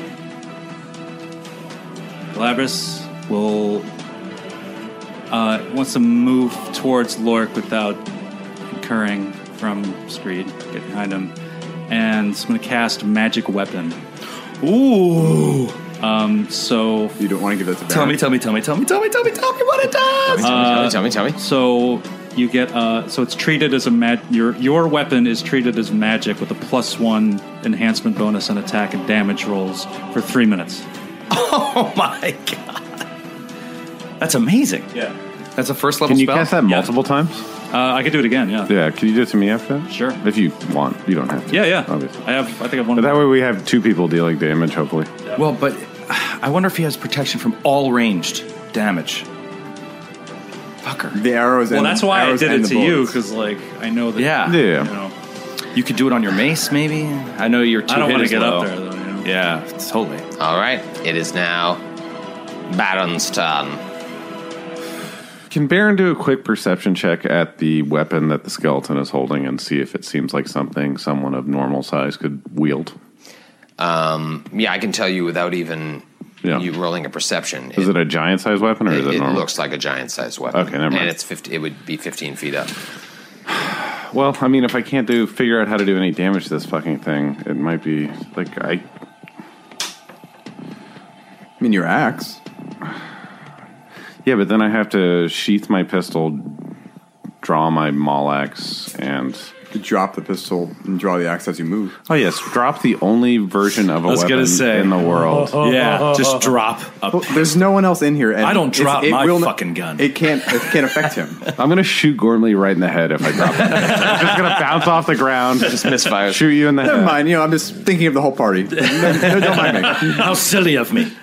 Galabras will uh, wants to move towards Lork without incurring from Screed. Get behind him, and I'm going to cast Magic Weapon. Ooh. Um, so You don't want to give that to Baron. Tell me, tell me, tell me, tell me, tell me, tell me, tell me what it does. Tell me, tell me, tell me. So you get uh, so it's treated as a mag. Your your weapon is treated as magic with a plus one enhancement bonus on attack and damage rolls for three minutes. Oh my god. That's amazing. Yeah. That's a first level Can you spell. cast that multiple times? Uh, I could do it again. Yeah. Yeah, can you do it to me after that? Sure. If you want. You don't have to. Yeah. Yeah. Obviously. I have. I think I've one. But that way we have two people dealing damage, hopefully. Well, but I wonder if he has protection from all ranged damage. Fucker. The arrows. Well, and that's why I arrows did and it the to you bullets. because, like, I know that. Yeah. Yeah. You know, You could do it on your mace, maybe. I know you're too. I don't want want to get up there though. You know? Yeah, totally. All right, it is now Baron's turn. Can Baron do a quick perception check at the weapon that the skeleton is holding and see if it seems like something someone of normal size could wield? Um, yeah, I can tell you without even Yeah. you rolling a perception. Is it a giant size weapon or is it, it normal? looks like a giant-sized weapon. Okay, never mind. And it's fifty. It would be fifteen feet up. Well, I mean, if I can't do figure out how to do any damage to this fucking thing, it might be like I. I mean, your axe. Yeah, but then I have to sheath my pistol, draw my maul axe, and You drop the pistol and draw the axe as you move. oh yes, drop the only version of a I was weapon gonna say. in the world. Yeah, just drop a. Well, there's no one else in here. And I don't it's- drop it my will not- fucking gun. It can't. It can't affect him. I'm gonna shoot Gormley right in the head if I drop it. It's just gonna bounce off the ground, Just misfires. shoot you in the Never head. mind. You know, I'm just thinking of the whole party. No, no, don't mind me. How silly of me.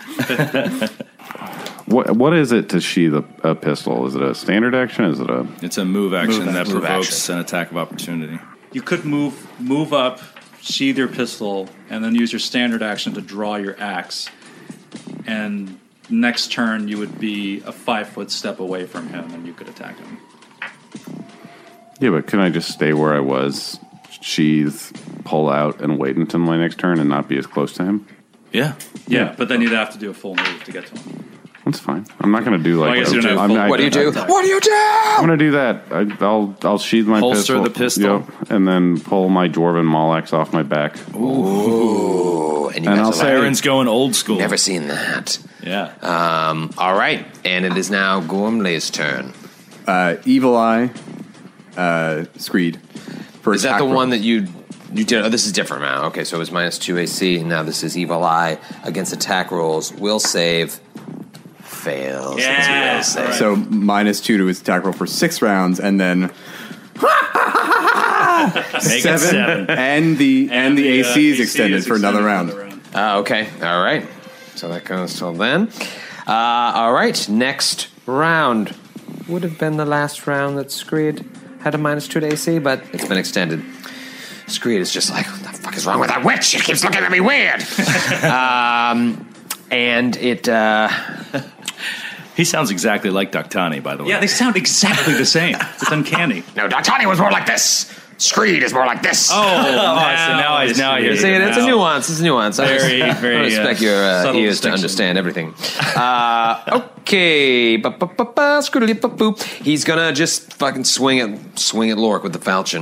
What what is it to sheath a, a pistol? Is it a standard action? Is it a It's a move action Move that action. Move provokes action. an attack of opportunity. You could move move up, sheathe your pistol, and then use your standard action to draw your axe. And next turn, you would be a five foot step away from him, and you could attack him. yeah? But can I just stay where I was, sheath, pull out, and wait until my next turn and not be as close to him? Yeah. Yeah, but then you'd have to do a full move to get to him. That's fine. I'm not gonna do like. Well, I guess you don't have I'm full- not- What do you do? I- What do you do? I'm gonna do that. I, I'll I'll sheath my Holster pistol, the pistol. yep, and then pull my dwarven maul axe off my back. Ooh, and you And guys I'll are say- like, Aaron's going old school. never seen that. Yeah. Um, all right, and it is now Gormley's turn. Uh, Evil Eye, uh, Screed. For Is that attack the roll. one that you you did? Oh, this is different now. Okay, so it was minus two A C. Now this is Evil Eye against attack rolls. Will save. Fails. Yeah, Will save. So minus two to his attack roll for six rounds, and then Make it seven. And the and, the, uh, A C is A C extended for another round. Uh, okay, all right. So that goes till then. Uh, all right, next round would have been the last round that Screed had a minus two to A C, but it's been extended. Screed is just like, what the fuck is wrong with that witch? She keeps looking at me weird. um, and it... Uh, He sounds exactly like Doctani, by the way. Yeah, they sound exactly the same. It's uncanny. No, Doctani was more like this. Screed is more like this. Oh, so now I now I hear See, it. it's a nuance. It's a nuance. Very, I very, I respect uh, your uh, subtle ears to distinction. understand everything. Uh, okay, Ba-ba-ba-ba, scroodly-ba-boo. He's gonna just fucking swing at swing at Lork with the falchion.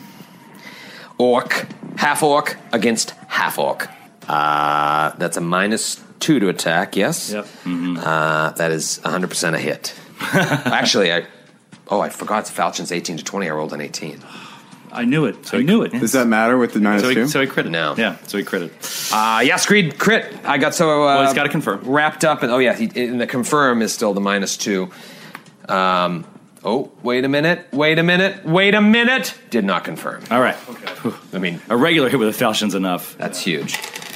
Orc, half orc against half orc. Uh, that's a minus two to attack. Yes. Yep. Mm-hmm. Uh, that is one hundred percent a hit. Actually, I oh I forgot the falchion's eighteen to twenty. I rolled an eighteen. I knew it. I knew it. Does that matter with the minus So he, two? so he critted. No. Yeah, so he critted. Uh, yeah, Screed crit. I got so uh, Well, he's gotta confirm. wrapped up, and oh yeah, he, and the confirm is still the minus two. Um, oh, wait a minute, wait a minute, wait a minute. Did not confirm. All right. I mean, A regular hit with a falchion's enough. that's huge.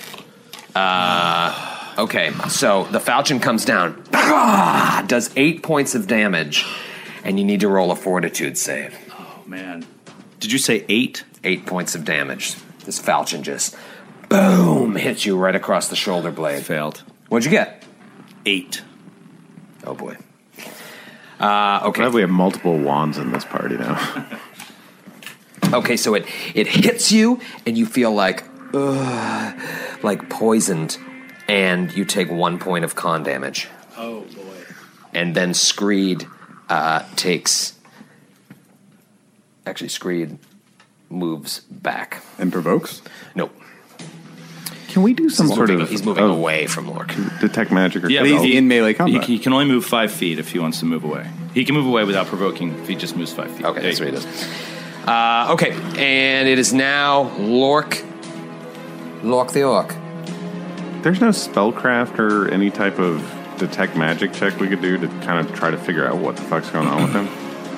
Uh, okay, so the falchion comes down, does eight points of damage, and you need to roll a fortitude save. Oh, man. Did you say eight? Eight points of damage. This falchion just boom hits you right across the shoulder blade. Failed. What'd you get? Eight. Oh boy. Uh, okay. Glad we have multiple wands in this party now. Okay, so it it hits you, and you feel like, ugh, like poisoned, and you take one point of con damage. Oh, boy. And then Screed uh, takes. Actually, Screed moves back. And provokes? Nope. Can we do some He's sort moving, of he's moving of away from Lork. detect magic or Yeah, But but he's he- in melee He, combat. he can only move five feet if he wants to move away. He can move away without provoking if he just moves five feet. Okay, There that's you what he go. does. Uh, okay, and it is now Lork. Lork the Orc. There's no spellcraft or any type of detect magic check we could do to kind of try to figure out what the fuck's going on with him.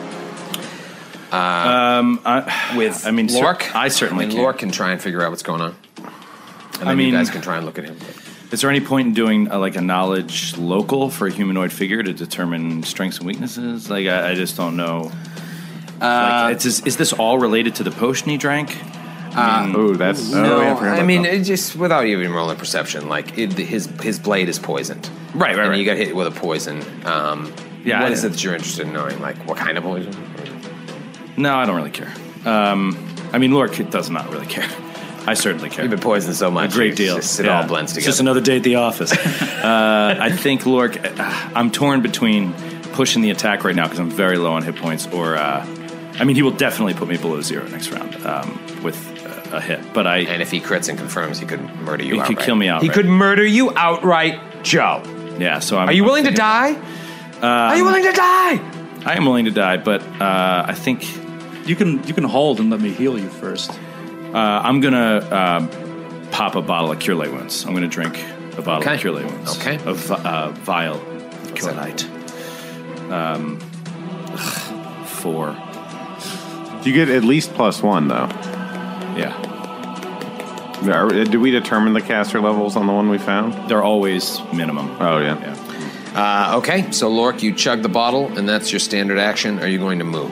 Um, I, With I mean, cer- Lork, I certainly mean, can. Lork can try and figure out what's going on. And then I mean- you guys can try and look at him. Is there any point in doing uh, like a knowledge local for a humanoid figure to determine strengths and weaknesses? Like, I, I just don't know. Uh, like, it's just, is this all related to the potion he drank? Oh, that's No, oh, yeah, I forgot I about mean, that. it just without even rolling perception, like it, his his blade is poisoned. Right, right, and right. you got hit with a poison. Um, Yeah, what I is know. it that you're interested in knowing? Like what kind of poison? No, I don't really care. Um, I mean, Lork does not really care. I certainly care. You've been poisoned so A much, great it's deal. just- it Yeah. all blends It's together. just another day at the office. uh, I think Lork. uh, I'm torn between pushing the attack right now because I'm very low on hit points, or uh, I mean, he will definitely put me below zero next round um, with a, a hit. But I, And if he crits and confirms, he could murder you. he could outright. kill me out. He could murder you outright, Joe. Yeah. So I'm, Are you willing I'm to thinking- die? Are you willing to die? I am willing to die, but uh, I think You can you can hold and let me heal you first. uh, I'm gonna um, pop a bottle of Cure Light Wounds. I'm gonna drink a bottle Okay. of Cure Light Wounds. Okay. A vi- uh, vial of Cure that? Light. Um, four. You get at least plus one though. Yeah. Are, did we determine the caster levels on the one we found? They're always minimum. Oh yeah. Yeah. Uh, okay, so Lork, you chug the bottle, and that's your standard action. Are you going to move?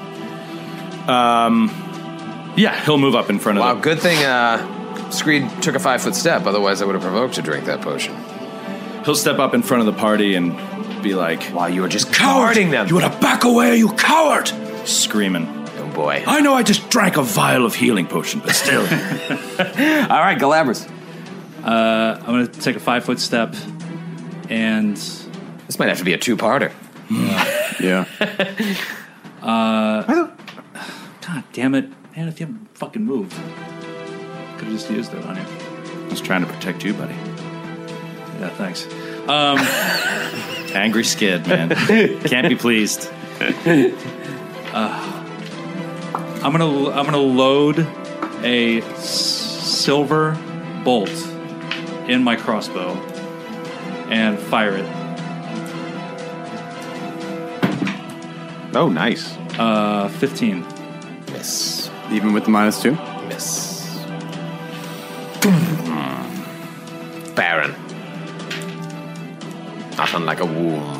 Yeah, he'll move up in front of Wow, the... good thing uh, Screed took a five foot step. Otherwise, I would have provoked to drink that potion. He'll step up in front of the party and be like, While you were just guarding them. You want to back away, you coward! Screaming. Oh boy! I know I just drank a vial of healing potion, but still. All right, Galabras. Uh, I'm going to take a five foot step, and This might have to be a two-parter. Yeah. God damn it, man! If you haven't fucking moved, could have just used it on you. I was trying to protect you, buddy. Yeah, thanks. Um, Angry skid, man. Can't be pleased. I'm gonna I'm gonna load a s- silver bolt in my crossbow and fire it. Oh, nice. Uh, fifteen. Miss. Even with the minus two? Miss. Baron. Nothing like a womb.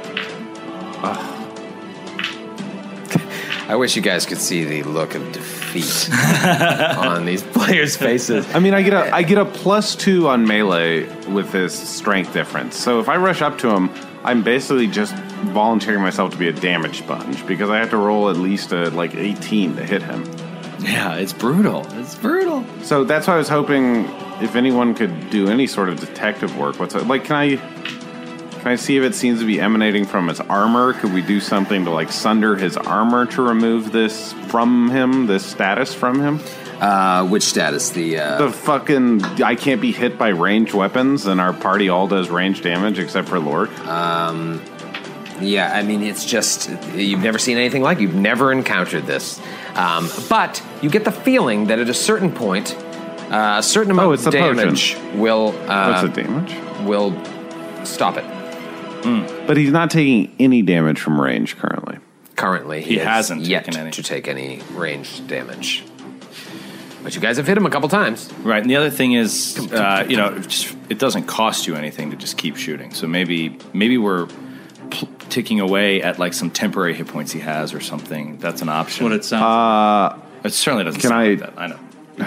I wish you guys could see the look of defeat on these players' faces. I mean, I get a I get a plus two on melee with this strength difference. So if I rush up to him, I'm basically just volunteering myself to be a damage sponge because I have to roll at least a like eighteen to hit him. Yeah, it's brutal. It's brutal. So that's why I was hoping if anyone could do any sort of detective work. What's it, like? Can I can I see if it seems to be emanating from his armor? Could we do something to like sunder his armor to remove this from him? This status from him? Uh, which status? The uh, The fucking I can't be hit by ranged weapons, and our party all does ranged damage except for Lork. Um, yeah, I mean, it's just you've never seen anything like it. You've never encountered this. Um, but you get the feeling that at a certain point, uh, a certain amount Oh, it's of the damage will uh, What's the damage? will stop it. But he's not taking any damage from range currently. Currently, he, He has hasn't yet taken any. to take any ranged damage. But you guys have hit him a couple times. Right, and the other thing is, uh, you know, just, it doesn't cost you anything to just keep shooting. So maybe maybe we're pl- ticking away at like some temporary hit points he has or something. That's an option. What it sounds. Uh, It certainly doesn't Can sound I- like that. I know.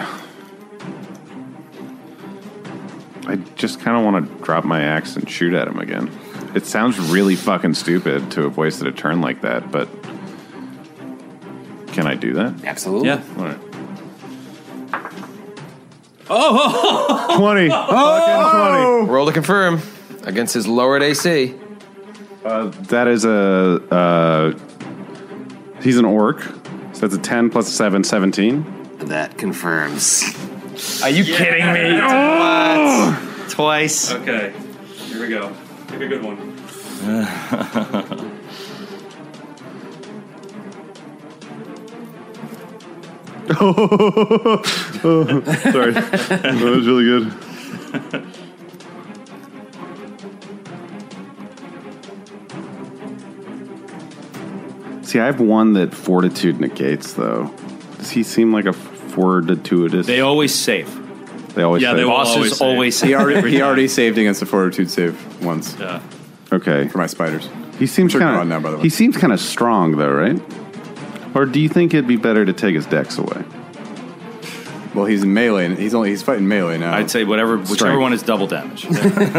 I just kind of want to drop my axe and shoot at him again. It sounds really fucking stupid to have wasted a turn like that, but can I do that? Absolutely. yeah. All right. Oh, twenty. Fucking twenty. Roll to confirm against his lowered A C. Uh, that is a. Uh, he's an orc. So that's a ten plus a seven, seventeen. That confirms. Are you kidding me? Twice. Okay. Here we go. Pick a good one. Sorry. That was really good. See, I have one that fortitude negates, though. Does he seem like a fortituitous? They always save. They always Yeah, say- they will Bosses always save. always He save. already, he already saved against the fortitude save once Yeah. Okay. for my spiders. He seems Sure, kind go on now, by the of. way. He seems kind of strong, though, right? Or do you think it'd be better to take his dex away? Well, he's in melee. And he's only he's fighting melee now. I'd say whatever, whichever Strength. one is double damage.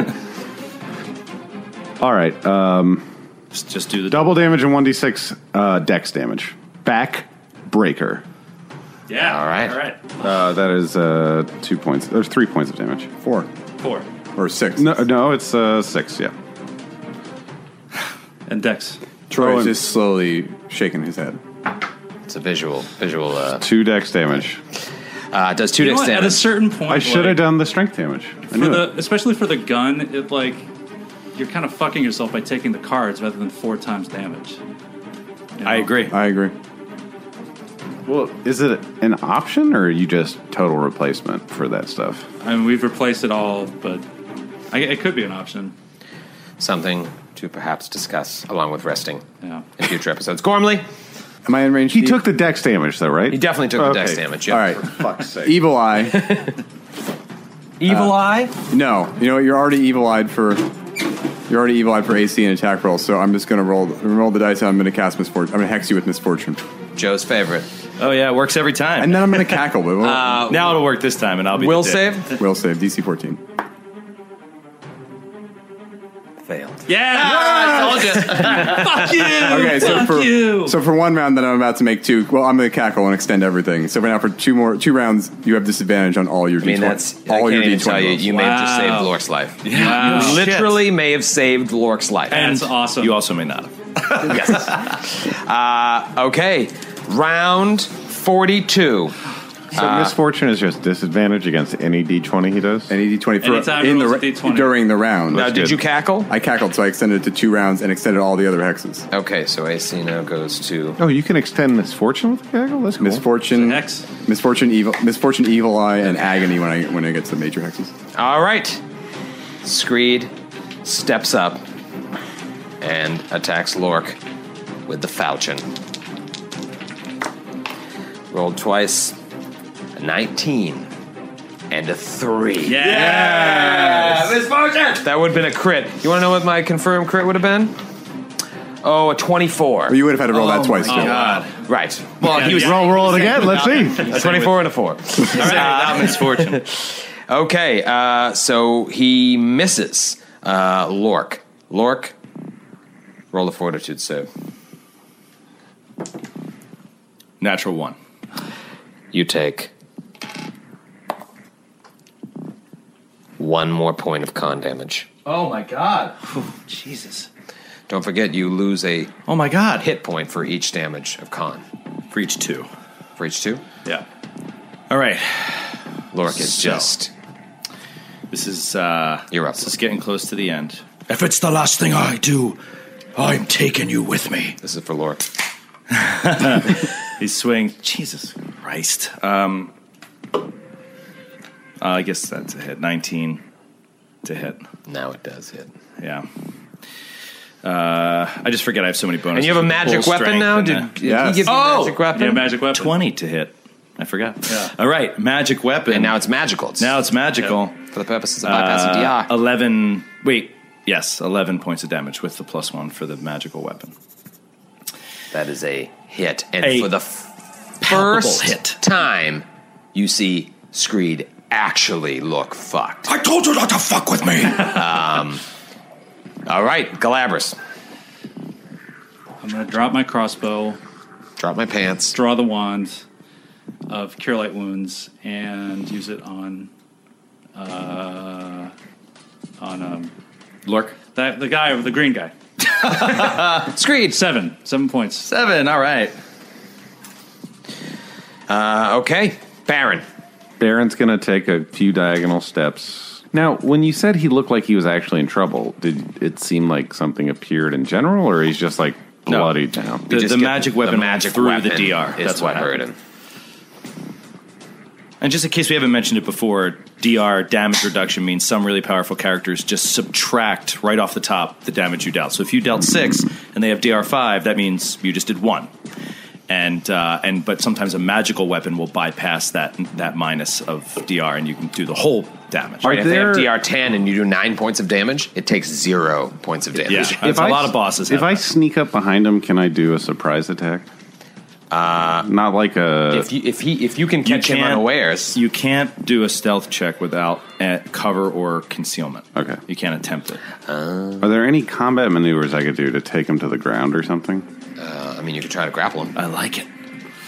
All right. Um, just, just do the double damage and one d six uh, dex damage. Back breaker. Yeah. All right. All right. Uh, that is uh, two points. There's three points of damage. four Four. or six. No, no, it's uh, six. Yeah. And Dex. Troy Throw is him. just slowly shaking his head. It's a visual. Visual. Uh, Two dex damage. uh, does two You know dex what? At a damage. certain point, I should have like, done the strength damage. I for knew the, it. especially for the gun. It like you're kind of fucking yourself by taking the cards rather than four times damage. You know? I agree. I agree. Well, is it an option or are you just total replacement for that stuff? I mean, we've replaced it all, but I, it could be an option. Something to perhaps discuss along with resting Yeah. in future episodes. Gormley, Am I in range? He Steve? took the dex damage, though, right? he definitely took Okay. the dex damage. Yeah. All right. For fuck's sake. Evil eye. Evil Eye? No, you know what? You're already evil eyed for. You're already evil eyed for A C and attack roll. So I'm just gonna roll roll the dice. And I'm gonna cast misfortune. I'm gonna hex you with misfortune, Joe's favorite. Oh yeah, it works every time. and then I'm gonna cackle. But we'll, Uh, now it'll work this time, and I'll be Will the dick. save? we'll save D C fourteen. Failed. Yeah. I told you. Fuck you. Okay, so Fuck for you. so for one round that I'm about to make two. Well, I'm gonna cackle and extend everything. So for now, for two more two rounds, you have disadvantage on all your I mean, D twenty. that's. I all can't your even D twenty tell you. rolls. You may have just saved Wow. Lork's life. Wow. You literally may have saved Lork's life. That's awesome. You also may not have. Uh, okay, round forty-two. So misfortune is just disadvantage against any d twenty he does? Any D twenty for Anytime he in the rolls ra- a D twenty. during the round. Now, did good. you cackle? I cackled, so I extended it to two rounds and extended all the other hexes. Okay, so A C now goes to. Oh, you can extend misfortune with the gaggle? That's cool. Misfortune, Hex. misfortune, evil, misfortune, evil eye, and agony when I when I get to the major hexes. All right. Screed steps up and attacks Lork with the falchion. Rolled twice. A nineteen. And a three. Yeah! Misfortune! That would have been a crit. You want to know what my confirmed crit would have been? Oh, a twenty-four. Or you would have had to roll that twice, too. God. Right. Well, he was Roll, roll it again. Let's see. A twenty-four and a four. all right without misfortune. Okay, uh, so he misses. Uh, Lork. Lork, roll a fortitude save. Natural one. You take one more point of con damage. Oh my God. Jesus. Don't forget, you lose a Oh my God. hit point for each damage of con. For each two. For each two? Yeah. All right. Lork is So. just... This is uh You're up. This is getting close to the end. If it's the last thing I do, I'm taking you with me. This is for Lork. He's swinging. Jesus Christ. Um, uh, I guess that's a hit. nineteen to hit. Now it does hit. Yeah. Uh, I just forget I have so many bonuses. And you have a magic Full weapon strength now? and, Did, uh, did he Yes. give you Oh! a magic weapon? Yeah, magic weapon. twenty to hit. I forgot. Yeah. All right, magic weapon. And now it's magical. It's now it's magical. for the purposes of bypassing D R. Uh, eleven. Wait, yes, eleven points of damage with the plus one for the magical weapon. That is a hit. And A for the f- first hit. time, you see Screed actually look fucked. I told you not to fuck with me. All right, Galabras. I'm going to drop my crossbow, Drop my pants. draw the wand of Cure Light Wounds, and use it on uh, on um, Lork. that the guy, the green guy. Screed. Seven, seven points. Seven. All right. Uh, okay, Baron. Baron's going to take a few diagonal steps. Now, when you said he looked like he was actually in trouble, did it seem like something appeared in general, or he's just like No. bloodied now? The, Just the get magic weapon the magic through weapon the D R. Is That's what what hurt happened. him. And just in case we haven't mentioned it before, D R damage reduction means some really powerful characters just subtract right off the top the damage you dealt. So if you dealt six and they have D R five, that means you just did one. And uh, and but sometimes a magical weapon will bypass that that minus of D R, and you can do the whole damage. Right, if they there- have D R ten and you do nine points of damage, it takes zero points of damage. Yeah, that's a lot of bosses. If have I that. sneak up behind him, can I do a surprise attack? Uh, Not like a. If you if he if you can You catch him can't- unawares, You can't do a stealth check without uh, cover or concealment. Okay. You can't attempt it. Are there any combat maneuvers I could do to take him to the ground or something? uh, I mean, you could try to grapple him. I like it.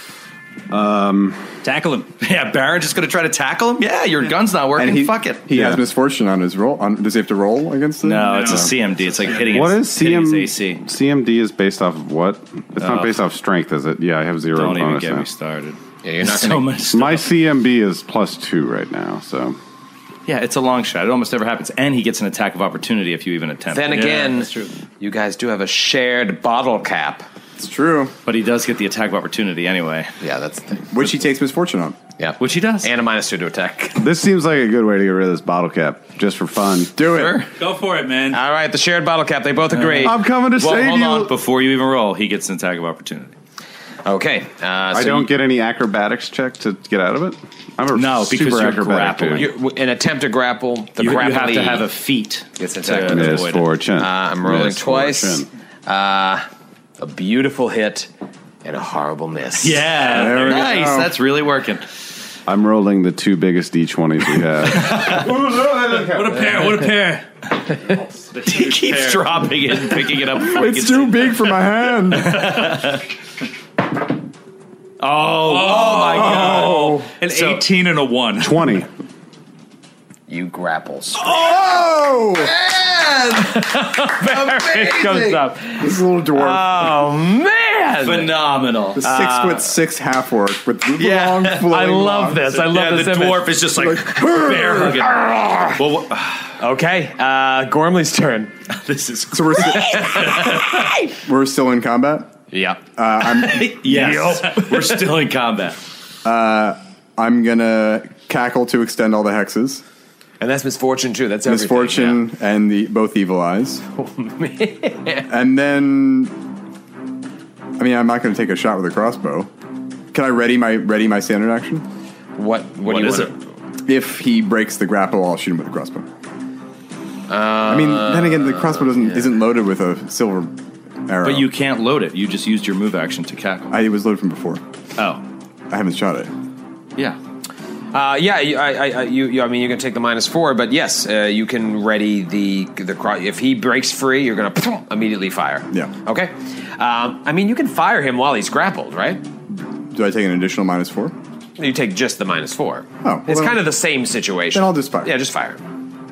Tackle him. Yeah, Baron just going to try to tackle him? Yeah, your gun's not working. And he, Fuck it. he Yeah. has misfortune on his roll. On, does he have to roll against it? No, it's a C M D. It's like hitting What his, is hitting C M? his A C. C M D is based off of what? It's not Oh. based off strength, is it? Yeah, I have zero Don't even bonus get now. me started. Yeah, you're not So going much stuff. My C M B is plus two right now, so Yeah, it's a long shot. It almost never happens. And he gets an attack of opportunity if you even attempt Then it. again, that's true. you guys do have a shared bottle cap. It's true. But he does get the attack of opportunity anyway, Yeah, that's the thing. Which he takes misfortune on. Yeah, which he does. and a minus two to attack. this seems like a good way to get rid of this bottle cap, just for fun. Do it. Sure. Go for it, man. All right, the shared bottle cap. They both agree. I'm coming to Well, save hold you. on. Before you even roll, he gets an attack of opportunity. Okay, uh, I so don't you, get any acrobatics check to get out of it. I'm a No, because super you're acrobatic grappling. dude. you, an attempt to grapple. The You, you grapple have to have a feat Gets to attacked. avoid it. Misfortune. Uh, I'm rolling twice. Misfortune. Uh, a beautiful hit and a horrible miss. Yeah, There we nice. go. That's really working. I'm rolling the two biggest D twenties we have. What a pair! What a pair! He keeps dropping it and picking it up. before he It's gets too it. big for my hand. Oh, oh my god! An So- eighteen and a one. twenty. You grapple. Oh! It comes up. This is a little dwarf. Oh man! Phenomenal. the six foot six half orc with the Yeah, long flowing I love locks. this. I love Yeah, this the image. dwarf is just like, bear hugging. Well, wha- Okay, uh, Gormley's turn. this is So we're still, we're still in combat. Yeah. yes. We're still in combat. I'm gonna cackle to extend all the hexes. And that's misfortune too. That's everything. Misfortune and the both evil eyes. And then, I mean, I'm not going to take a shot with a crossbow. Can Can I ready my ready my standard action? What? What, What do you is want? it? If he breaks the grapple, I'll shoot him with a crossbow. Uh, I mean, then again, the crossbow doesn't isn't loaded with a silver arrow. But you can't load it. You just used your move action to cackle. I it was loaded from before. Oh, I haven't shot it. yeah. Uh, yeah, you, I, I, you, you, I mean, you're gonna take the minus four, but yes, uh, you can ready the the cro- if he breaks free, you're gonna immediately fire. Yeah. Okay. Um, I mean, you can fire him while he's grappled, right? Do I take an additional minus four? You take just the minus four. Oh, well it's then- kind of the same situation. Then I'll just fire. Yeah, just fire.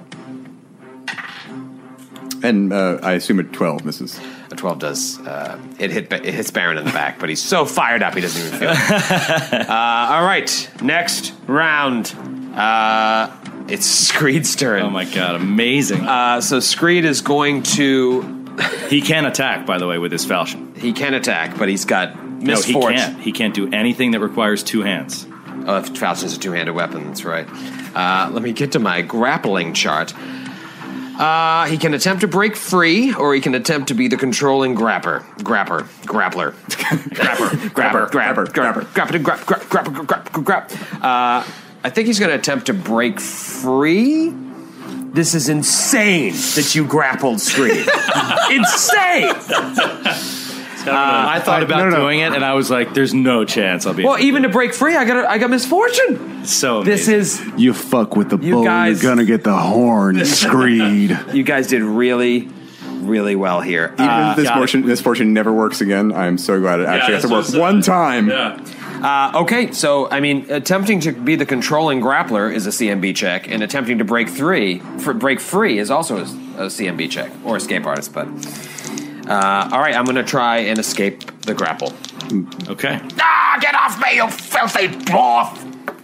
And uh, I assume a twelve misses. A twelve does. Uh, it hit. It hits Baron in the back, but he's so fired up he doesn't even feel it. uh, all right, next round. Uh, it's Screed's turn. Oh my god, amazing. Uh, so Screed is going to. He can attack, by the way, with his falchion. He can attack, but he's got No, he misfortune. can't. He can't do anything that requires two hands. Oh, if falchion's a two-handed weapon, that's right. Uh, let me get to my grappling chart. Uh, he can attempt to break free, or he can attempt to be the controlling grapper. Grapper. Grappler. Grapper. Grapper. Grapper. Grapper. Grapper. Grap. Grap. Grap. Grap. Grap. Uh, I think he's going to attempt to break free. This is insane that you grappled Screed. Insane! Uh, I thought about no, no, no. doing it, and I was like, "There's no chance I'll be." Well, able to even do to break free, I got I got misfortune. it. so This amazing. is You fuck with the You bull, guys- you're gonna get the horn, Screed. you guys did really, really well here. Even Uh, if this got it. fortune, this fortune never works again, I'm so glad it actually has to work that's what I one said. time. Yeah. Uh, okay, so I mean, attempting to be the controlling grappler is a C M B check, and attempting to break three, for break free is also a, a C M B check or escape artist. But uh, all right, I'm going to try and escape the grapple. Okay. Ah, get off me, you filthy dwarf!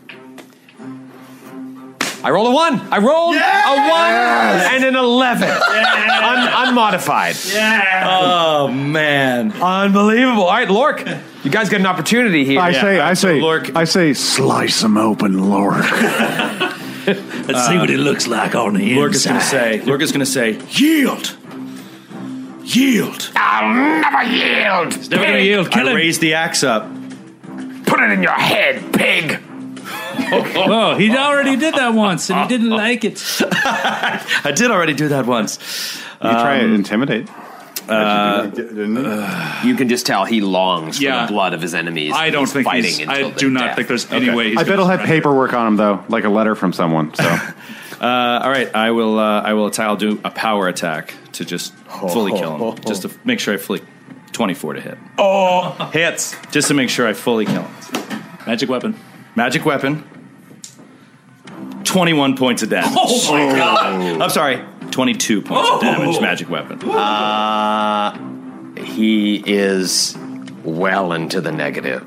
I rolled a one. I rolled a one and an eleven, Un- unmodified. Oh man. Unbelievable. All right, Lork, you guys get an opportunity here. I say, I so say, Lork- I say, slice him open, Lork. Let's see what it looks like on the Lork is inside. gonna say. Lork is gonna say. Yield. Yield. I'll never yield! Never gonna Pig. yield. Kill I him. raise the axe up. Put it in your head, pig! Oh, he already did that once, and he didn't like it. I did already do that once. You try and intimidate. Didn't it? You can just tell he longs for Yeah. the blood of his enemies. I don't He's think fighting he's. until I the do not death. think there's any way he's I bet gonna he'll have surrender. paperwork on him though, like a letter from someone. So Uh, all right, I will. Uh, I will attack. I'll do a power attack to just fully kill him, just to make sure I fully twenty-four to hit, Oh, hits. just to make sure I fully kill him. Magic weapon. Magic weapon. twenty-one points of damage. Oh my god. I'm sorry, twenty-two points of damage. Magic weapon. Uh, he is well into the negative.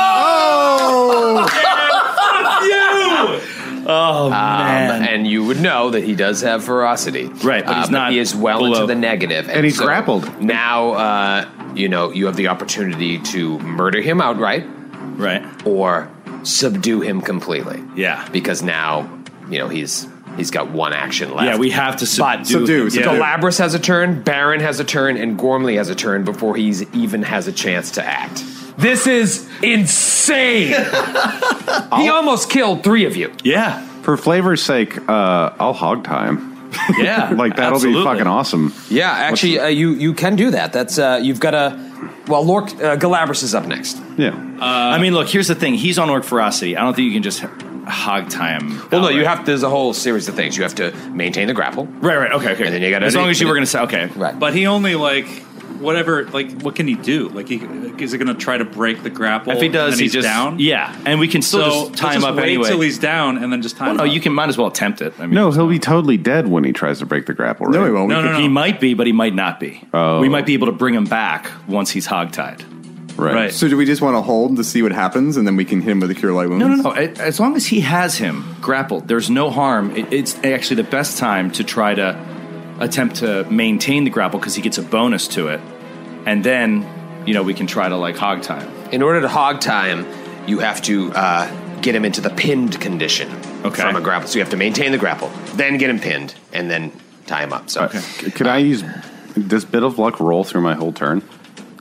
Oh Um, man! and you would know that he does have ferocity. Right, but he's Uh, not he is well below. into the negative. And he's grappled. Now, uh, you know, you have the opportunity to murder him outright right? or subdue him completely. Yeah. Because now, you know, he's he's got one action left. Yeah, we have to But subdue. Subdue, him. subdue. Yeah. Galabras has a turn, Baron has a turn, and Gormley has a turn before he even has a chance to act. This is insane. He almost killed three of you. Yeah, for flavor's sake, uh, I'll hog time. yeah. Like that'll absolutely. be fucking awesome. Yeah, actually, uh, you you can do that. That's uh, you've got a. Well, Lork uh, Galabras is up next. Yeah. I mean, look. Here's the thing. He's on Orc Ferocity. I don't think you can just hog tie him. Well, no, you outright. have. There's a whole series of things. You have to maintain the grapple. Right, right. Okay, okay. And then you gotta- as long as you were going to say okay. Right. But he only like whatever. Like, what can he do? Like, he is he going to try to break the grapple? If he does, and then he he's just down. Yeah, and we can still So just tie let's him just up wait anyway. till he's down, and then just tie well, him no, up. you can might as well attempt it. I mean, No, he'll be totally dead when he tries to break the grapple. Right? No, he won't. No, We no, could- no. He might be, but he might not be. Oh. We might be able to bring him back once he's hogtied. Right. Right. So do we just want to hold to see what happens, and then we can hit him with a cure light wounds? No, no, no. A- As long as he has him grappled, there's no harm. It, it's actually the best time to try to attempt to maintain the grapple because he gets a bonus to it, and then you know we can try to like hog time. In order to hog tie him, you have to uh, get him into the pinned condition Okay. from a grapple. So you have to maintain the grapple, then get him pinned, and then tie him up. So Okay. Could I use this bit of luck roll through my whole turn?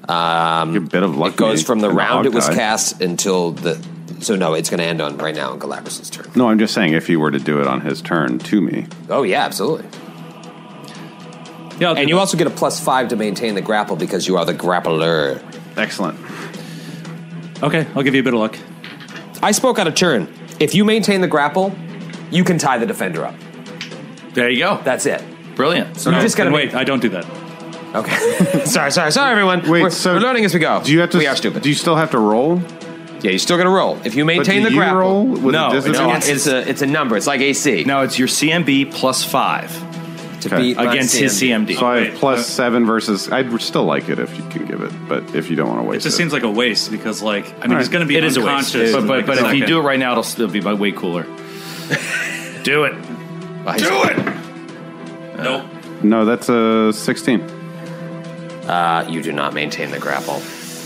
Um, a bit of luck. It goes from the round it was guy. cast until the. So no, it's going to end on right now on Galabras' turn. No, I'm just saying if he were to do it on his turn to me. Oh yeah, absolutely. Yeah, and you also get a plus five to maintain the grapple because you are the grappler. Excellent. Okay, I'll give you a bit of luck. I spoke out of turn. If you maintain the grapple, you can tie the defender up. There you go. That's it. Brilliant. So you just got to wait. I don't do that. Okay. sorry, sorry, sorry, everyone. Wait, we're, so we're learning as we go. Do you have to? We are stupid. Do you still have to roll? Yeah, you're still going to roll. If you maintain But do the you grapple. roll with No, a disadvantage? No, it's a it's a number. It's like A C. No, it's your C M B plus five to Okay. beat my against his C M D. So I wait, have plus uh, seven versus. I'd still like it if you can give it, but if you don't want to It waste it, just seems like a waste because, like, I mean, All he's right. going to be It is a unconscious. waste. But, in, but, like, but a if you second. do it right now, it'll still be way cooler. Do it. Do it. Nope. no, that's a sixteen. Uh, you do not maintain the grapple.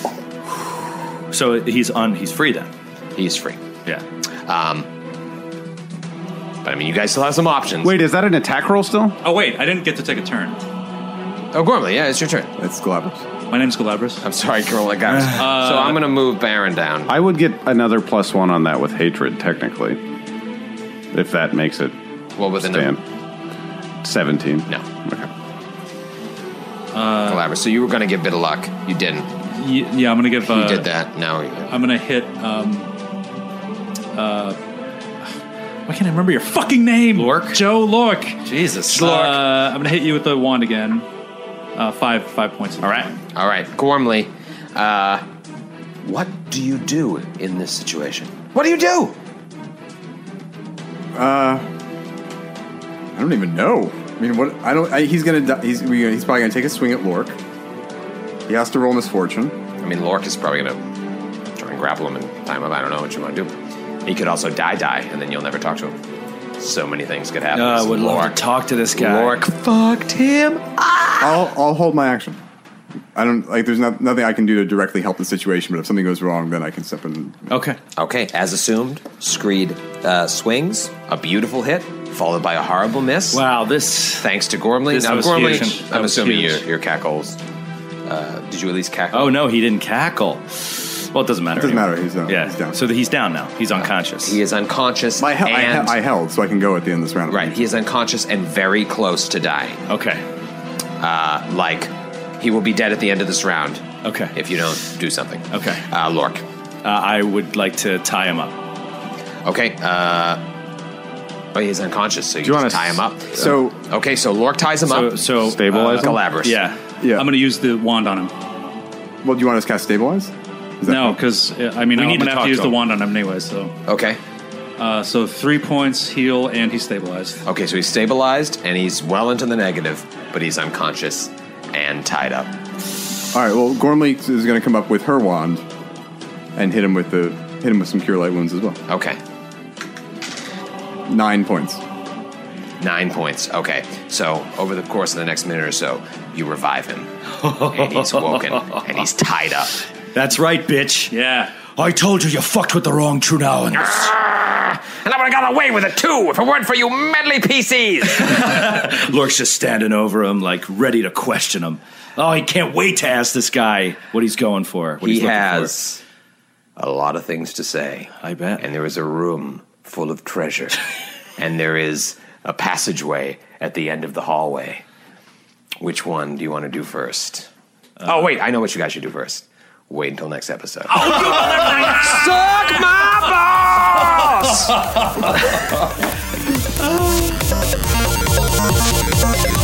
So he's on. He's free then. He's free. Yeah. Um, but I mean, you guys still have some options. Wait, is that an attack roll still? Oh wait, I didn't get to take a turn. Oh, Gormley, yeah, it's your turn. It's Galabras. My name's Galabras. I'm sorry, Gormley, guys. Uh, so I'm going to move Baron down. I would get another plus one on that with hatred, technically, if that makes it Well, with a stand. Seventeen. No. Okay. Uh, Galabras. So you were going to give bit of luck. You didn't. y- yeah, I'm going to give. You Uh, did that. Now you. I'm going to hit. Um, uh, why can't I remember your fucking name? Lork? Joe Lork. Jesus. Uh, I'm going to hit you with the wand again. Uh, five five points. All right. All right, Gormley. Uh, what do you do in this situation? What do you do? Uh, I don't even know. I mean, what? I don't. I, he's gonna. di- He's. We, he's probably gonna take a swing at Lork. He has to roll misfortune. I mean, Lork is probably going to try and grapple him and tie him up. I don't know what you want to do. He could also die, die, and then you'll never talk to him. So many things could happen. Uh, I would Lork. love to talk to this guy. Lork fucked him. I'll. I'll hold my action. I don't like. There's not, nothing I can do to directly help the situation. But if something goes wrong, then I can step in. Okay. Okay, as assumed, Screed uh, swings a beautiful hit, followed by a horrible miss. Wow. This. Thanks to Gormley. This Now, was Gormley, huge. That I'm was assuming huge. your, your cackles. Uh, did you at least cackle? Oh no, he didn't cackle. Well, it doesn't matter. It doesn't anymore. matter. He's, uh, yeah. he's down. So that he's down now. He's unconscious. He is unconscious. My hel- I, and, he- I held, so I can go at the end of this round. Right, he is unconscious and very close to dying. Okay. Uh, like, he will be dead at the end of this round. Okay. If you don't do something. Okay. Uh, Lork. Uh, I would like to tie him up. Okay. Uh, oh, he's unconscious, so you, you just wanna tie him up. So Okay, so Lork ties him So, up. so Stabilize uh, him? Galabras. Yeah. yeah. I'm going to use the wand on him. well, do you want us to cast stabilize? Is that- No, because uh, I mean, We I'm need going to to have talk to use to the him. wand on him anyway. So, Okay. uh, so three points, heal, and he's stabilized. Okay, so he's stabilized and he's well into the negative, but he's unconscious and tied up. All right. Well, Gormley is going to come up with her wand and hit him with the hit him with some cure light wounds as well. Okay. Nine points. Nine points. Okay. So over the course of the next minute or so, you revive him. And he's woken. And he's tied up. That's right, bitch. Yeah. I told you you fucked with the wrong Trunauans. And I would have got away with it too if it weren't for you meddly P Cs. Lork's just standing over him, like ready to question him. Oh, he can't wait to ask this guy what he's going for. What He he's looking has a lot of things to say. for. I bet. And there is a room full of treasure. And there is a passageway at the end of the hallway. Which one do you want to do first? Uh, oh, wait, I know what you guys should do first. Wait until next episode. Oh, you motherfucker! Suck my balls!